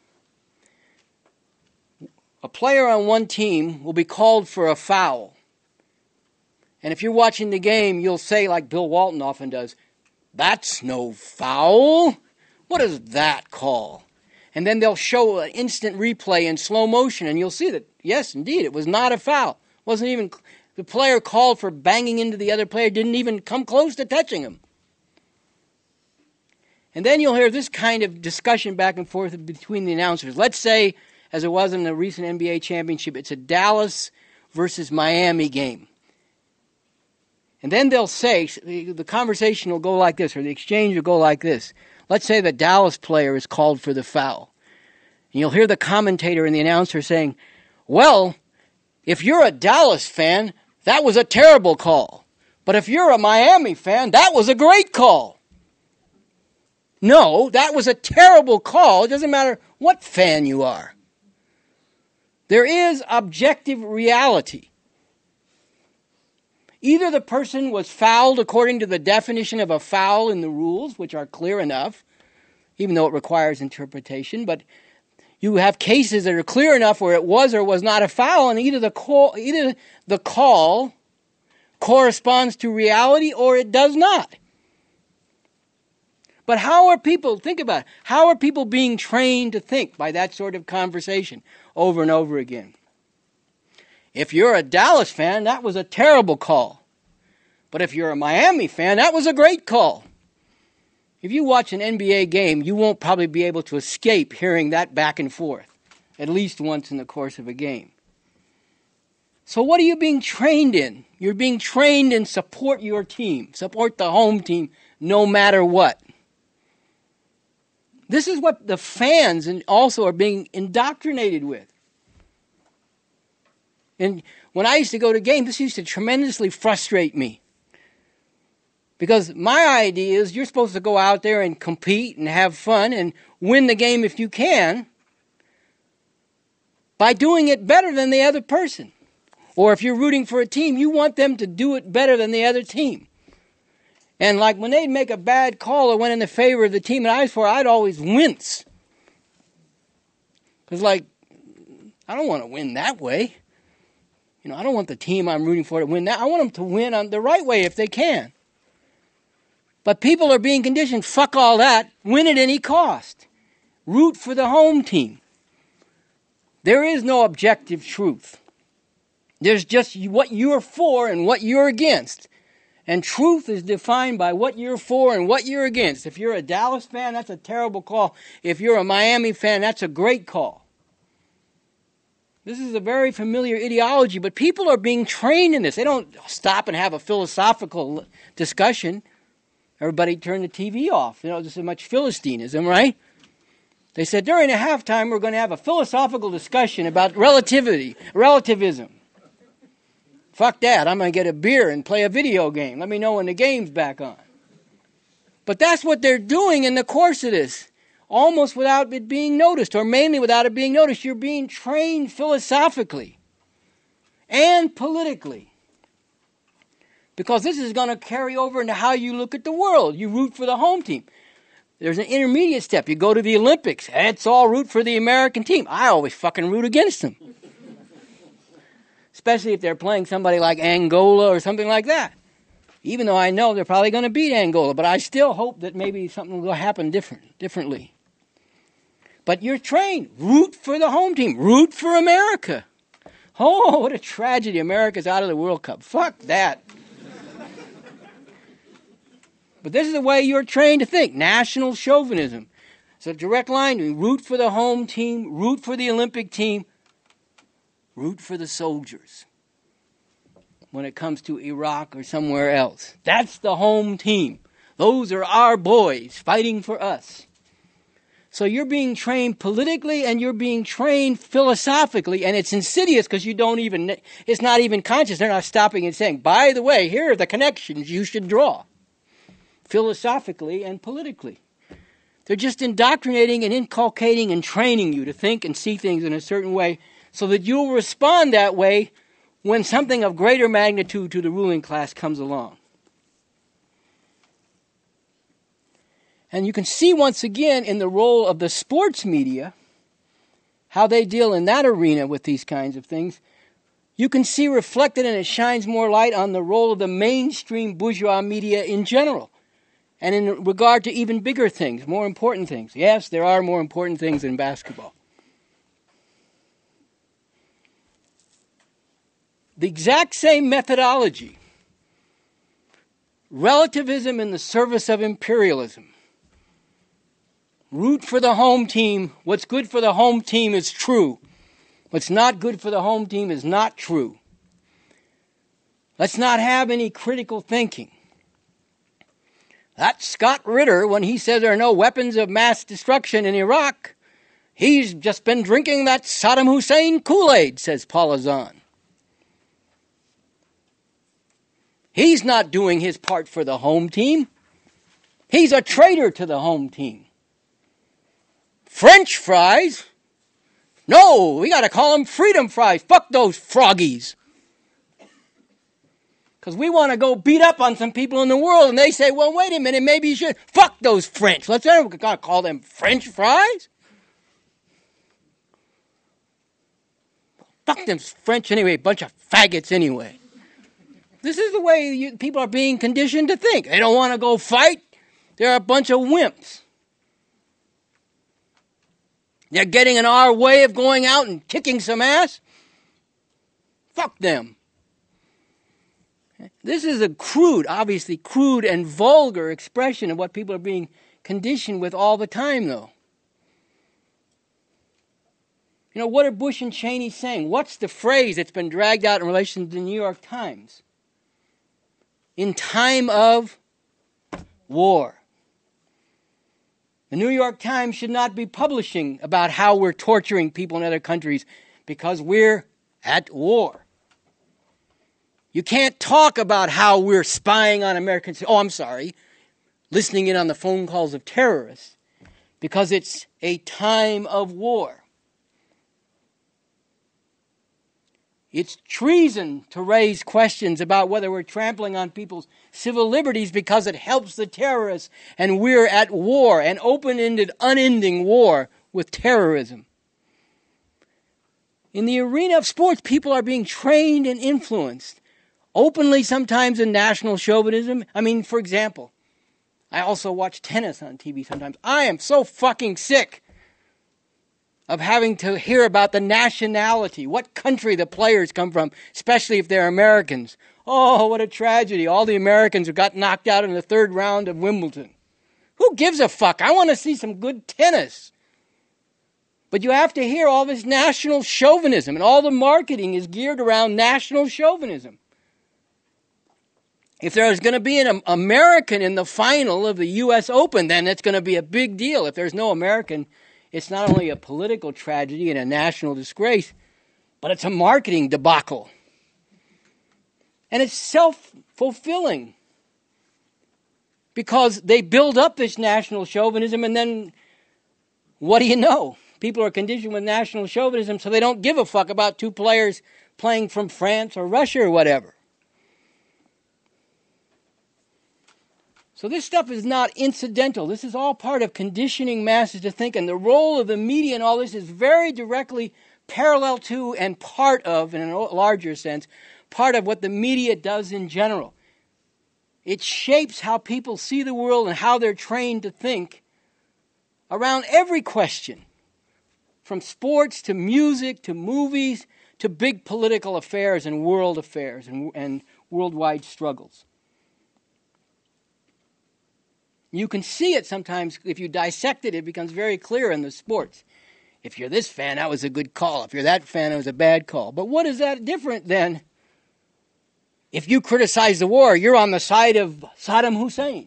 A player on one team will be called for a foul. And if you're watching the game, you'll say, like Bill Walton often does, "That's no foul. What is that call?" And then they'll show an instant replay in slow motion, and you'll see that, yes, indeed, it was not a foul. Wasn't even the player called for banging into the other player, didn't even come close to touching him. And then you'll hear this kind of discussion back and forth between the announcers. Let's say, as it was in the recent NBA championship, it's a Dallas versus Miami game. And then they'll say, the conversation will go like this, or the exchange will go like this. Let's say the Dallas player is called for the foul. And you'll hear the commentator and the announcer saying, "Well, if you're a Dallas fan, that was a terrible call. But if you're a Miami fan, that was a great call." No, that was a terrible call. It doesn't matter what fan you are. There is objective reality. Either the person was fouled according to the definition of a foul in the rules, which are clear enough, even though it requires interpretation, but you have cases that are clear enough where it was or was not a foul, and either the call corresponds to reality or it does not. But how are people, think about it, how are people being trained to think by that sort of conversation over and over again? If you're a Dallas fan, that was a terrible call. But if you're a Miami fan, that was a great call. If you watch an NBA game, you won't probably be able to escape hearing that back and forth, at least once in the course of a game. So what are you being trained in? You're being trained in support your team, support the home team, no matter what. This is what the fans also are being indoctrinated with. And when I used to go to games, this used to tremendously frustrate me. Because my idea is you're supposed to go out there and compete and have fun and win the game if you can by doing it better than the other person. Or if you're rooting for a team, you want them to do it better than the other team. And like when they'd make a bad call or went in the favor of the team that I was for, I'd always wince. Because I don't want to win that way. I don't want the team I'm rooting for to win that. I want them to win on the right way if they can. But people are being conditioned, fuck all that, win at any cost. Root for the home team. There is no objective truth. There's just what you're for and what you're against. And truth is defined by what you're for and what you're against. If you're a Dallas fan, that's a terrible call. If you're a Miami fan, that's a great call. This is a very familiar ideology, but people are being trained in this. They don't stop and have a philosophical discussion. Everybody turned the TV off. There's so much Philistinism, right? They said during the halftime we're going to have a philosophical discussion about relativism. Fuck that. I'm going to get a beer and play a video game. Let me know when the game's back on. But that's what they're doing in the course of this. Almost without it being noticed, or mainly without it being noticed. You're being trained philosophically and politically. Because this is going to carry over into how you look at the world. You root for the home team. There's an intermediate step. You go to the Olympics. It's all root for the American team. I always fucking root against them. Especially if they're playing somebody like Angola or something like that. Even though I know they're probably going to beat Angola. But I still hope that maybe something will happen differently. But you're trained. Root for the home team. Root for America. Oh, what a tragedy. America's out of the World Cup. Fuck that. But this is the way you're trained to think. National chauvinism. It's a direct line. You root for the home team. Root for the Olympic team. Root for the soldiers. When it comes to Iraq or somewhere else. That's the home team. Those are our boys fighting for us. So you're being trained politically and you're being trained philosophically, and it's insidious because it's not even conscious. They're not stopping and saying, by the way, here are the connections you should draw. Philosophically and politically. They're just indoctrinating and inculcating and training you to think and see things in a certain way so that you'll respond that way when something of greater magnitude to the ruling class comes along. And you can see once again in the role of the sports media, how they deal in that arena with these kinds of things. You can see reflected, and it shines more light on the role of the mainstream bourgeois media in general. And in regard to even bigger things, more important things. Yes, there are more important things than basketball. The exact same methodology. Relativism in the service of imperialism. Root for the home team. What's good for the home team is true. What's not good for the home team is not true. Let's not have any critical thinking. That Scott Ritter, when he says there are no weapons of mass destruction in Iraq, he's just been drinking that Saddam Hussein Kool-Aid, says Paula Zahn. He's not doing his part for the home team. He's a traitor to the home team. French fries? No, we got to call them freedom fries. Fuck those froggies. Because we want to go beat up on some people in the world, and they say, well, wait a minute, maybe you should. Fuck those French. Let's not call them French fries. Fuck them French anyway, bunch of faggots anyway. This is the way people are being conditioned to think. They don't want to go fight. They're a bunch of wimps. They're getting in our way of going out and kicking some ass. Fuck them. This is a obviously crude and vulgar expression of what people are being conditioned with all the time, though. You know, what are Bush and Cheney saying? What's the phrase that's been dragged out in relation to the New York Times? In time of war. The New York Times should not be publishing about how we're torturing people in other countries because we're at war. You can't talk about how we're spying on Americans. Listening in on the phone calls of terrorists because it's a time of war. It's treason to raise questions about whether we're trampling on people's civil liberties because it helps the terrorists and we're at war, an open-ended, unending war with terrorism. In the arena of sports, people are being trained and influenced, openly sometimes in national chauvinism. I mean, for example, I also watch tennis on TV sometimes. I am so fucking sick of having to hear about the nationality, what country the players come from, especially if they're Americans. Oh, what a tragedy. All the Americans who got knocked out in the third round of Wimbledon. Who gives a fuck? I want to see some good tennis. But you have to hear all this national chauvinism, and all the marketing is geared around national chauvinism. If there's going to be an American in the final of the U.S. Open, then it's going to be a big deal. If there's no American, it's not only a political tragedy and a national disgrace, but it's a marketing debacle. And it's self-fulfilling because they build up this national chauvinism, and then what do you know? People are conditioned with national chauvinism, so they don't give a fuck about two players playing from France or Russia or whatever. So this stuff is not incidental. This is all part of conditioning masses to think, and the role of the media in all this is very directly parallel to and part of, in a larger sense, part of what the media does in general. It shapes how people see the world and how they're trained to think around every question, from sports to music to movies to big political affairs and world affairs and worldwide struggles. You can see it sometimes. If you dissect it, it becomes very clear in the sports. If you're this fan, that was a good call. If you're that fan, it was a bad call. But what is that different than if you criticize the war, you're on the side of Saddam Hussein?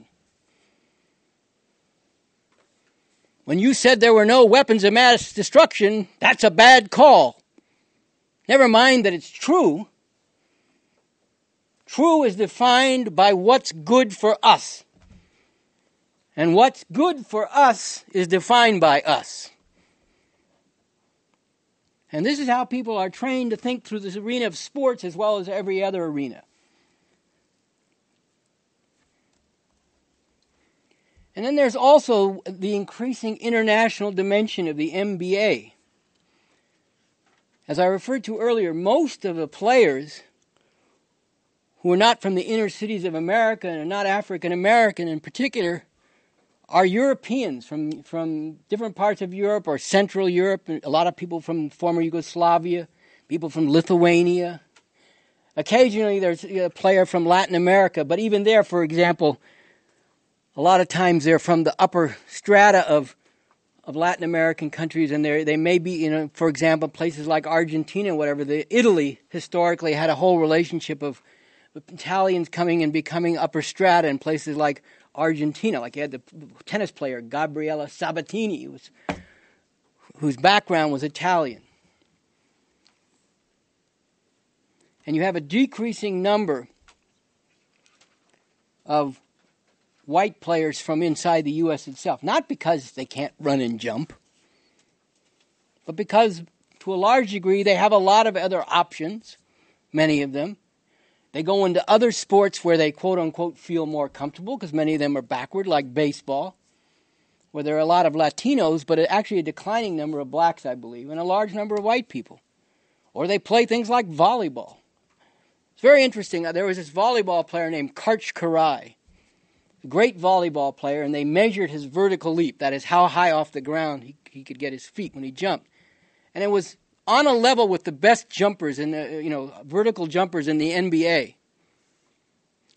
When you said there were no weapons of mass destruction, that's a bad call. Never mind that it's true. True is defined by what's good for us. And what's good for us is defined by us. And this is how people are trained to think through this arena of sports as well as every other arena. And then there's also the increasing international dimension of the NBA. As I referred to earlier, most of the players who are not from the inner cities of America and are not African American in particular are Europeans from different parts of Europe or Central Europe. A lot of people from former Yugoslavia, people from Lithuania. Occasionally there's a player from Latin America, but even there, for example, a lot of times they're from the upper strata of Latin American countries, and they may be, for example, places like Argentina, whatever. Italy historically had a whole relationship of Italians coming and becoming upper strata in places like Argentina. Like you had the tennis player Gabriela Sabatini, whose background was Italian. And you have a decreasing number of white players from inside the U.S. itself. Not because they can't run and jump, but because, to a large degree, they have a lot of other options, many of them. They go into other sports where they, quote-unquote, feel more comfortable, because many of them are backward, like baseball, where there are a lot of Latinos, but actually a declining number of blacks, I believe, and a large number of white people. Or they play things like volleyball. It's very interesting. There was this volleyball player named Karch Kiraly, a great volleyball player, and they measured his vertical leap, that is, how high off the ground he could get his feet when he jumped. And it was on a level with the best jumpers in the, vertical jumpers in the NBA.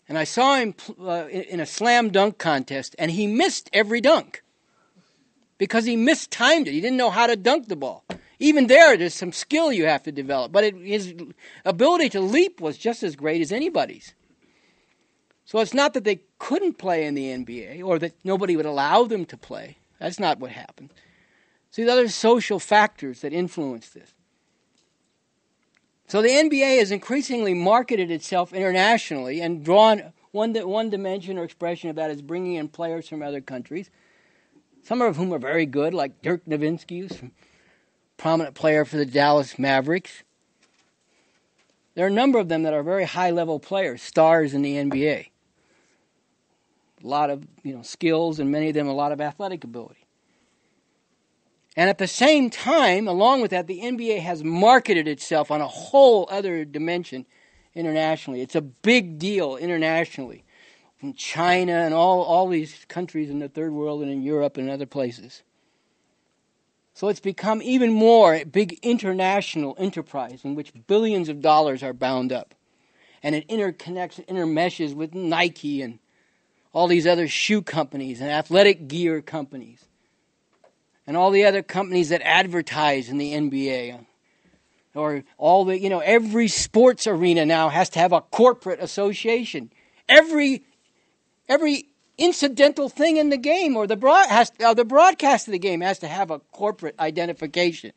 And I saw him in a slam dunk contest, and he missed every dunk because he mistimed it. He didn't know how to dunk the ball. Even there's some skill you have to develop. But his ability to leap was just as great as anybody's. So it's not that they couldn't play in the NBA or that nobody would allow them to play. That's not what happened. See, there are other social factors that influence this. So the NBA has increasingly marketed itself internationally and drawn one dimension or expression of that is bringing in players from other countries, some of whom are very good, like Dirk Nowitzki, who's a prominent player for the Dallas Mavericks. There are a number of them that are very high-level players, stars in the NBA. A lot of skills, and many of them a lot of athletic ability. And at the same time, along with that, the NBA has marketed itself on a whole other dimension internationally. It's a big deal internationally, from China and all these countries in the third world and in Europe and other places. So it's become even more a big international enterprise in which billions of dollars are bound up. And it interconnects, intermeshes with Nike and all these other shoe companies and athletic gear companies. And all the other companies that advertise in the NBA. Or all the, every sports arena now has to have a corporate association. Every incidental thing in the game or the broadcast of the game has to have a corporate identification.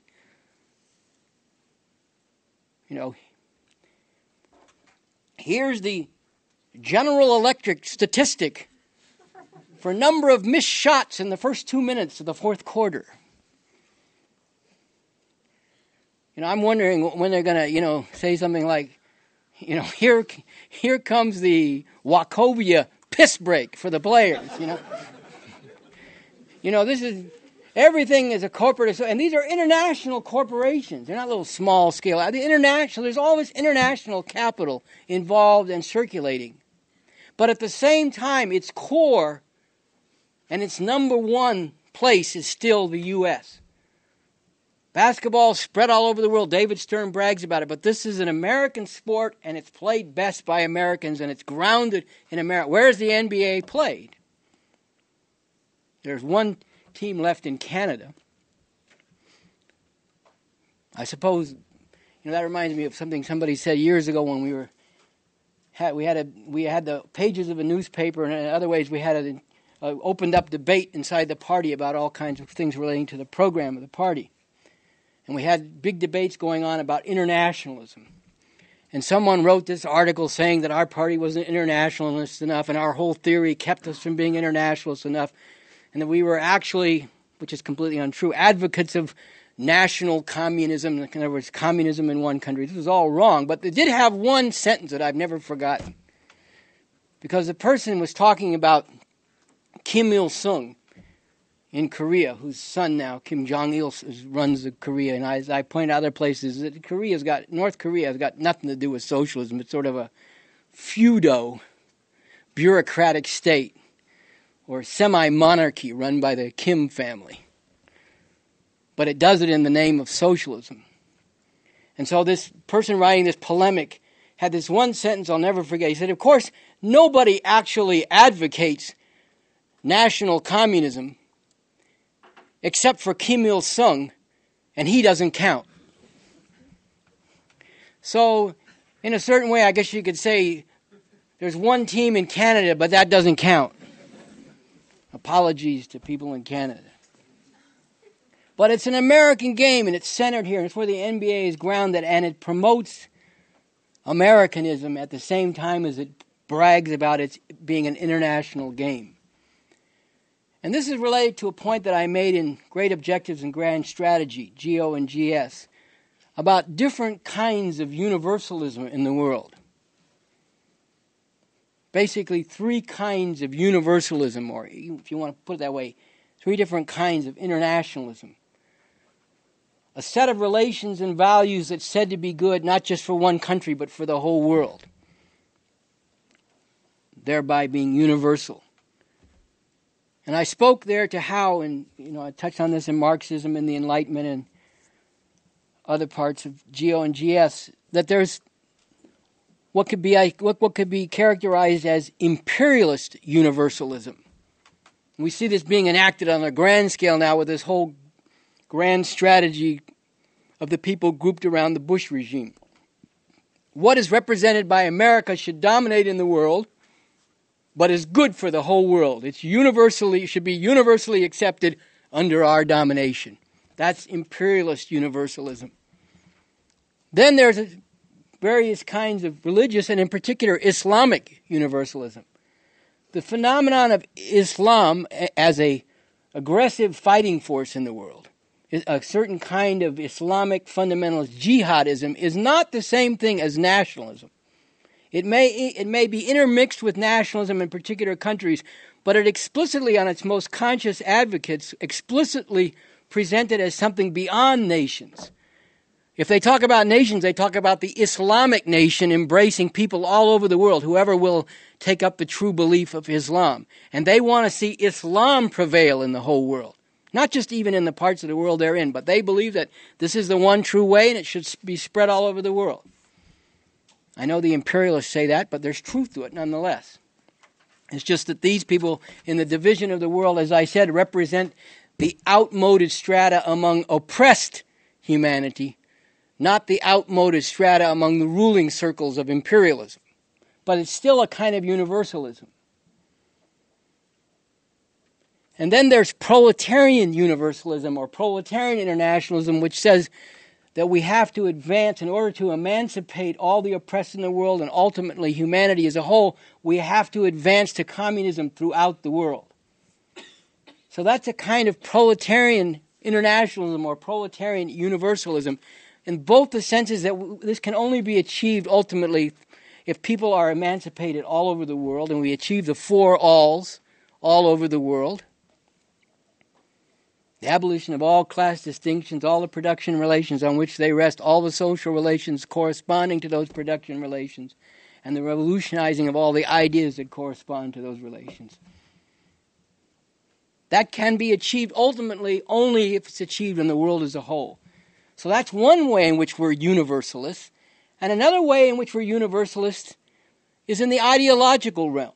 Here's the General Electric statistic for a number of missed shots in the first 2 minutes of the fourth quarter. I'm wondering when they're going to, say something like, here comes the Wachovia piss break for the players, this is, everything is a corporate, and these are international corporations. They're not little small scale. There's always international capital involved and circulating. But at the same time, its core and its number one place is still the U.S. Basketball spread all over the world. David Stern brags about it. But this is an American sport, and it's played best by Americans, and it's grounded in America. Where's the NBA played? There's one team left in Canada. I suppose, that reminds me of something somebody said years ago when we had the pages of a newspaper, and in other ways we had an opened up debate inside the party about all kinds of things relating to the program of the party. And we had big debates going on about internationalism. And someone wrote this article saying that our party wasn't internationalist enough and our whole theory kept us from being internationalist enough, and that we were actually, which is completely untrue, advocates of national communism, in other words, communism in one country. This was all wrong, but they did have one sentence that I've never forgotten. Because the person was talking about Kim Il-sung in Korea, whose son now, Kim Jong-il, runs Korea. And as I point out other places, that North Korea has got nothing to do with socialism. It's sort of a feudo, bureaucratic state, or semi-monarchy run by the Kim family. But it does it in the name of socialism. And so this person writing this polemic had this one sentence I'll never forget. He said, of course, nobody actually advocates national communism except for Kim Il-sung, and he doesn't count. So, in a certain way, I guess you could say there's one team in Canada, but that doesn't count. Apologies to people in Canada. But it's an American game, and it's centered here, and it's where the NBA is grounded, and it promotes Americanism at the same time as it brags about it being an international game. And this is related to a point that I made in Great Objectives and Grand Strategy, GO and GS, about different kinds of universalism in the world. Basically, 3 kinds of universalism, or if you want to put it that way, 3 different kinds of internationalism. A set of relations and values that's said to be good not just for one country, but for the whole world, thereby being universal. And I spoke there to how, and I touched on this in Marxism and the Enlightenment and other parts of GO and GS, that there's what could be characterized as imperialist universalism. We see this being enacted on a grand scale now with this whole grand strategy of the people grouped around the Bush regime. What is represented by America should dominate in the world, but is good for the whole world. It should be universally accepted under our domination. That's imperialist universalism. Then there's various kinds of religious, and in particular Islamic universalism. The phenomenon of Islam as an aggressive fighting force in the world, a certain kind of Islamic fundamentalist jihadism, is not the same thing as nationalism. It may be intermixed with nationalism in particular countries, but it explicitly, on its most conscious advocates, explicitly presented as something beyond nations. If they talk about nations, they talk about the Islamic nation embracing people all over the world, whoever will take up the true belief of Islam. And they want to see Islam prevail in the whole world. Not just even in the parts of the world they're in, but they believe that this is the one true way and it should be spread all over the world. I know the imperialists say that, but there's truth to it nonetheless. It's just that these people in the division of the world, as I said, represent the outmoded strata among oppressed humanity, not the outmoded strata among the ruling circles of imperialism. But it's still a kind of universalism. And then there's proletarian universalism or proletarian internationalism, which says that we have to advance in order to emancipate all the oppressed in the world and ultimately humanity as a whole. We have to advance to communism throughout the world. So that's a kind of proletarian internationalism or proletarian universalism in both the senses that this can only be achieved ultimately if people are emancipated all over the world and we achieve the four alls all over the world. The abolition of all class distinctions, all the production relations on which they rest, all the social relations corresponding to those production relations, and the revolutionizing of all the ideas that correspond to those relations. That can be achieved ultimately only if it's achieved in the world as a whole. So that's one way in which we're universalists. And another way in which we're universalists is in the ideological realm.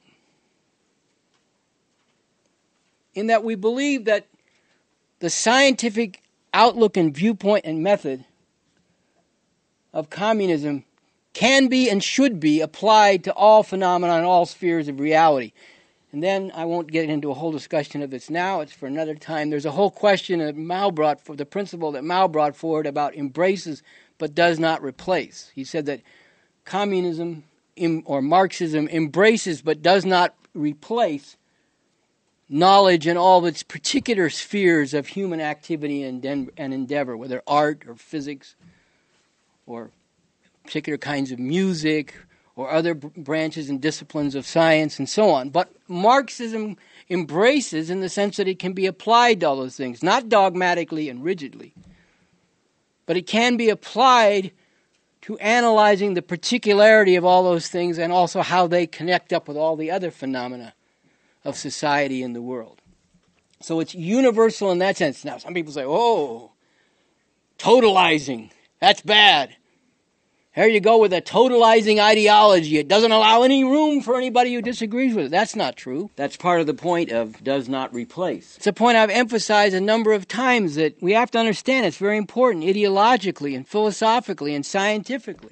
In that we believe that the scientific outlook and viewpoint and method of communism can be and should be applied to all phenomena and all spheres of reality. And then I won't get into a whole discussion of this now. It's for another time. There's a whole question that Mao brought for the principle that Mao brought forward about embraces but does not replace. He said that communism or Marxism embraces but does not replace knowledge in all its particular spheres of human activity and endeavor, whether art or physics or particular kinds of music or other branches and disciplines of science and so on. But Marxism embraces in the sense that it can be applied to all those things, not dogmatically and rigidly, but it can be applied to analyzing the particularity of all those things and also how they connect up with all the other phenomena of society in the world. So it's universal in that sense. Now, some people say, oh, totalizing, that's bad. There you go with a totalizing ideology. It doesn't allow any room for anybody who disagrees with it. That's not true. That's part of the point of does not replace. It's a point I've emphasized a number of times that we have to understand. It's very important ideologically and philosophically and scientifically.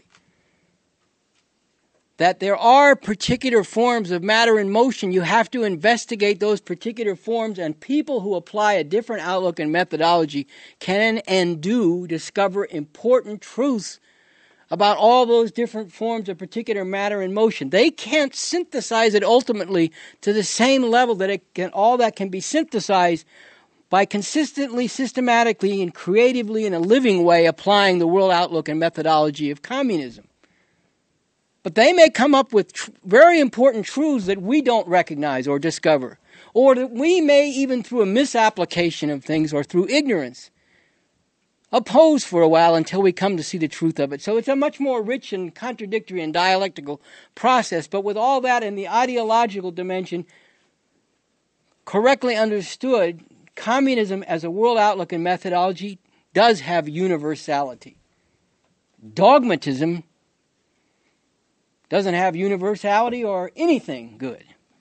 That there are particular forms of matter in motion. You have to investigate those particular forms, and people who apply a different outlook and methodology can and do discover important truths about all those different forms of particular matter in motion. They can't synthesize it ultimately to the same level that all that can be synthesized by consistently, systematically, and creatively in a living way applying the world outlook and methodology of communism. But they may come up with very important truths that we don't recognize or discover, or that we may, even through a misapplication of things or through ignorance, oppose for a while until we come to see the truth of it. So it's a much more rich and contradictory and dialectical process. But with all that in the ideological dimension, correctly understood, communism as a world outlook and methodology does have universality. Dogmatism doesn't have universality or anything good.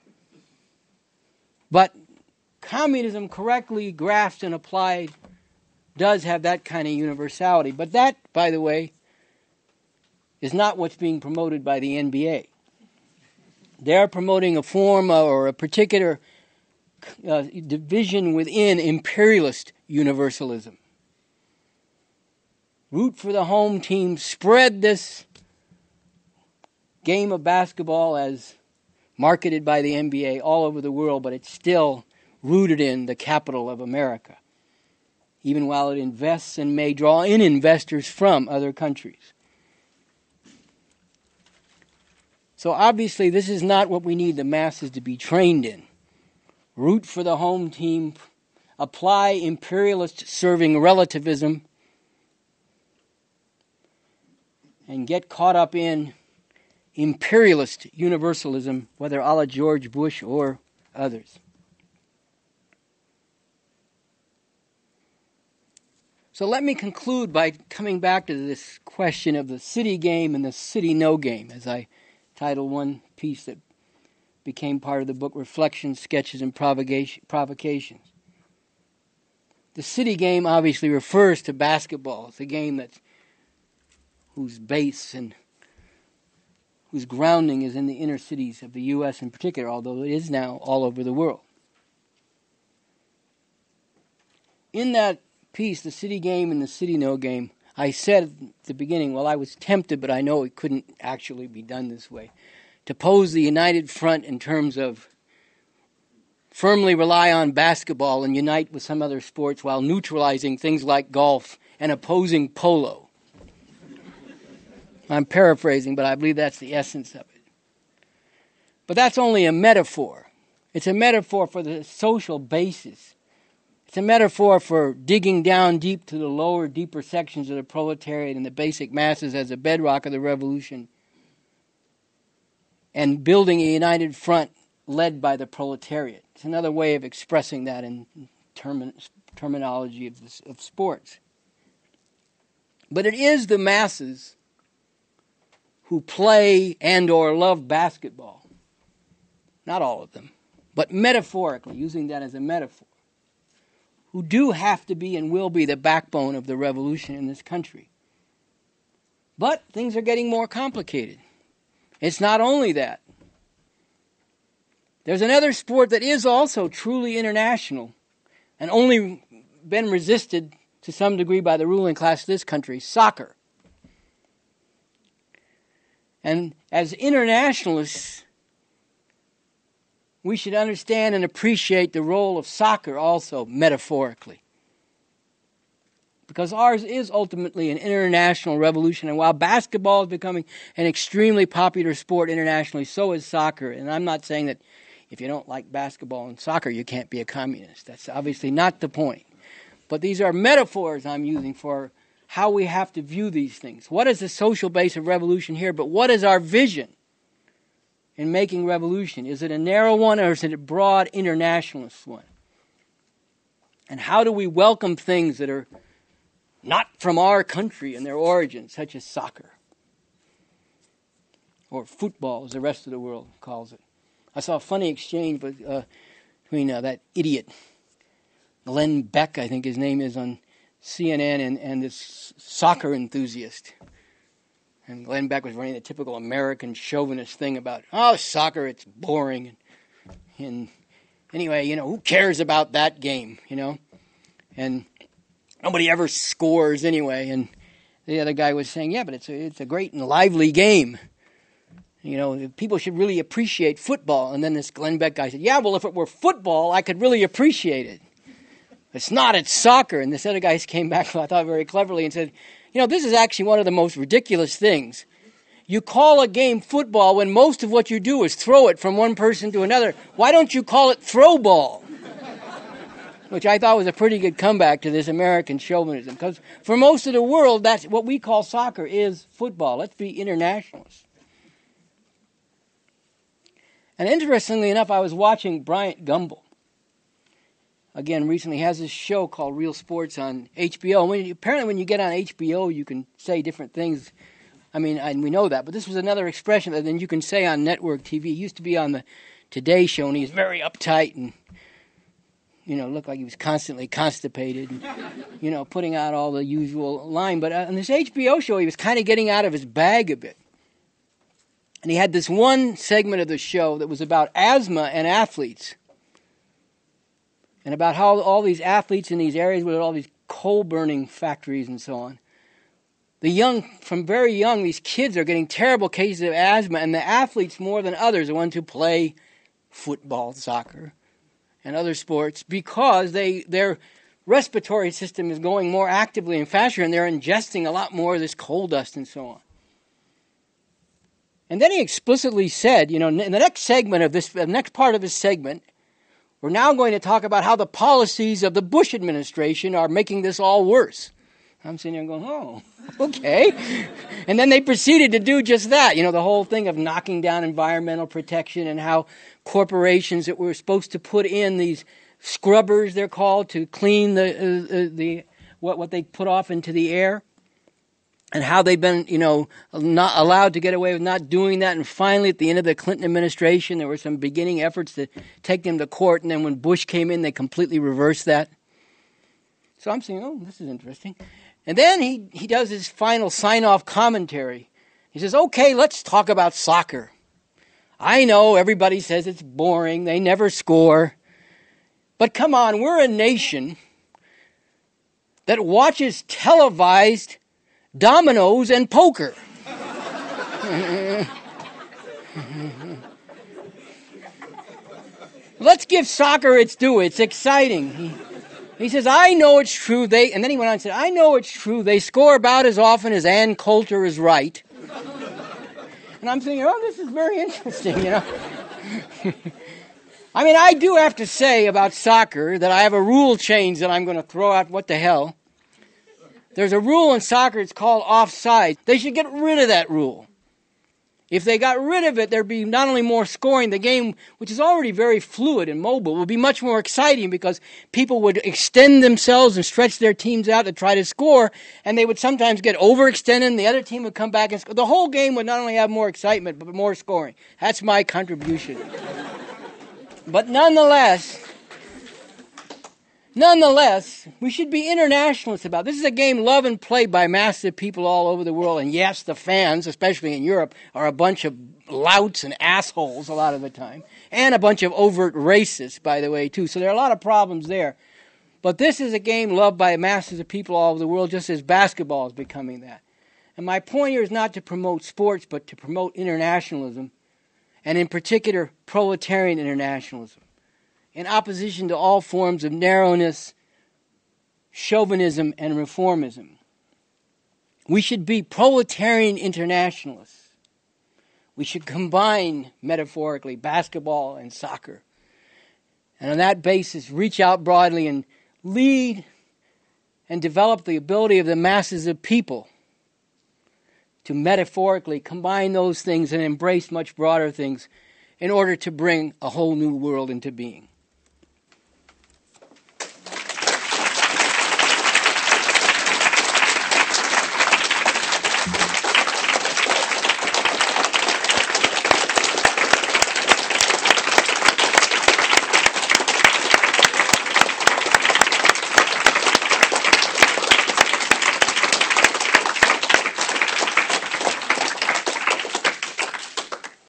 But communism, correctly grasped and applied, does have that kind of universality. But that, by the way, is not what's being promoted by the NBA. They're promoting a form or a particular division within imperialist universalism. Root for the home team, spread this game of basketball as marketed by the NBA all over the world, but it's still rooted in the capital of America, even while it invests and may draw in investors from other countries. So obviously this is not what we need the masses to be trained in. Root for the home team, apply imperialist serving relativism, and get caught up in imperialist universalism, whether a la George Bush or others. So let me conclude by coming back to this question of the city game and the city no game, as I titled one piece that became part of the book, Reflections, Sketches, and Provocations. The city game obviously refers to basketball. It's a game whose base and whose grounding is in the inner cities of the U.S. in particular, although it is now all over the world. In that piece, the city game and the city no game, I said at the beginning, well, I was tempted, but I know it couldn't actually be done this way, to pose the united front in terms of firmly rely on basketball and unite with some other sports while neutralizing things like golf and opposing polo. I'm paraphrasing, but I believe that's the essence of it. But that's only a metaphor. It's a metaphor for the social basis. It's a metaphor for digging down deep to the lower, deeper sections of the proletariat and the basic masses as a bedrock of the revolution, and building a united front led by the proletariat. It's another way of expressing that in terminology of sports. But it is the masses who play and or love basketball. Not all of them, but metaphorically, using that as a metaphor, who do have to be and will be the backbone of the revolution in this country. But things are getting more complicated. It's not only that. There's another sport that is also truly international and only been resisted to some degree by the ruling class of this country, soccer. And as internationalists, we should understand and appreciate the role of soccer also metaphorically. Because ours is ultimately an international revolution. And while basketball is becoming an extremely popular sport internationally, so is soccer. And I'm not saying that if you don't like basketball and soccer, you can't be a communist. That's obviously not the point. But these are metaphors I'm using for how we have to view these things. What is the social base of revolution here? But what is our vision in making revolution? Is it a narrow one or is it a broad internationalist one? And how do we welcome things that are not from our country and their origins, such as soccer? Or football, as the rest of the world calls it. I saw a funny exchange between that idiot, Glenn Beck, I think his name is, on CNN, and this soccer enthusiast. And Glenn Beck was running the typical American chauvinist thing about, soccer, it's boring. And anyway, who cares about that game, And nobody ever scores anyway. And the other guy was saying, yeah, but it's a great and lively game. People should really appreciate football. And then this Glenn Beck guy said, yeah, well, if it were football, I could really appreciate it. It's not, it's soccer. And this other guy came back, I thought very cleverly, and said, this is actually one of the most ridiculous things. You call a game football when most of what you do is throw it from one person to another. Why don't you call it throw ball? Which I thought was a pretty good comeback to this American chauvinism. Because for most of the world, that's what we call soccer is football. Let's be internationalists. And interestingly enough, I was watching Bryant Gumbel. Again, recently has this show called Real Sports on HBO. Apparently when you get on HBO, you can say different things I mean, and we know that, but this was another expression that then you can say on network TV. He used to be on the Today Show, and he was very uptight and, looked like he was constantly constipated and, putting out all the usual line. But on this HBO show, he was kind of getting out of his bag a bit. And he had this one segment of the show that was about asthma and athletes. And about how all these athletes in these areas with all these coal-burning factories and so on, from very young, these kids are getting terrible cases of asthma, and the athletes more than others, the ones who play football, soccer, and other sports, because their respiratory system is going more actively and faster, and they're ingesting a lot more of this coal dust and so on. And then he explicitly said, in the next segment of this, the next part of this segment, we're now going to talk about how the policies of the Bush administration are making this all worse. I'm sitting there going, oh, okay. And then they proceeded to do just that. The whole thing of knocking down environmental protection and how corporations that were supposed to put in these scrubbers, they're called, to clean what they put off into the air. And how they've been, not allowed to get away with not doing that. And finally, at the end of the Clinton administration, there were some beginning efforts to take them to court. And then when Bush came in, they completely reversed that. So I'm saying, oh, this is interesting. And then he does his final sign-off commentary. He says, okay, let's talk about soccer. I know everybody says it's boring. They never score. But come on, we're a nation that watches televised dominoes and poker. Let's give soccer its due. It's exciting. He says, I know it's true. And then he went on and said, I know it's true. They score about as often as Ann Coulter is right. And I'm thinking, oh, this is very interesting, I mean, I do have to say about soccer that I have a rule change that I'm going to throw out. What the hell? There's a rule in soccer, it's called offside. They should get rid of that rule. If they got rid of it, there'd be not only more scoring, the game, which is already very fluid and mobile, would be much more exciting because people would extend themselves and stretch their teams out to try to score, and they would sometimes get overextended, and the other team would come back and score. The whole game would not only have more excitement, but more scoring. That's my contribution. But nonetheless, we should be internationalists about it. This is a game loved and played by masses of people all over the world. And yes, the fans, especially in Europe, are a bunch of louts and assholes a lot of the time. And a bunch of overt racists, by the way, too. So there are a lot of problems there. But this is a game loved by masses of people all over the world, just as basketball is becoming that. And my point here is not to promote sports, but to promote internationalism, and in particular, proletarian internationalism, in opposition to all forms of narrowness, chauvinism, and reformism. We should be proletarian internationalists. We should combine, metaphorically, basketball and soccer. And on that basis, reach out broadly and lead and develop the ability of the masses of people to metaphorically combine those things and embrace much broader things in order to bring a whole new world into being.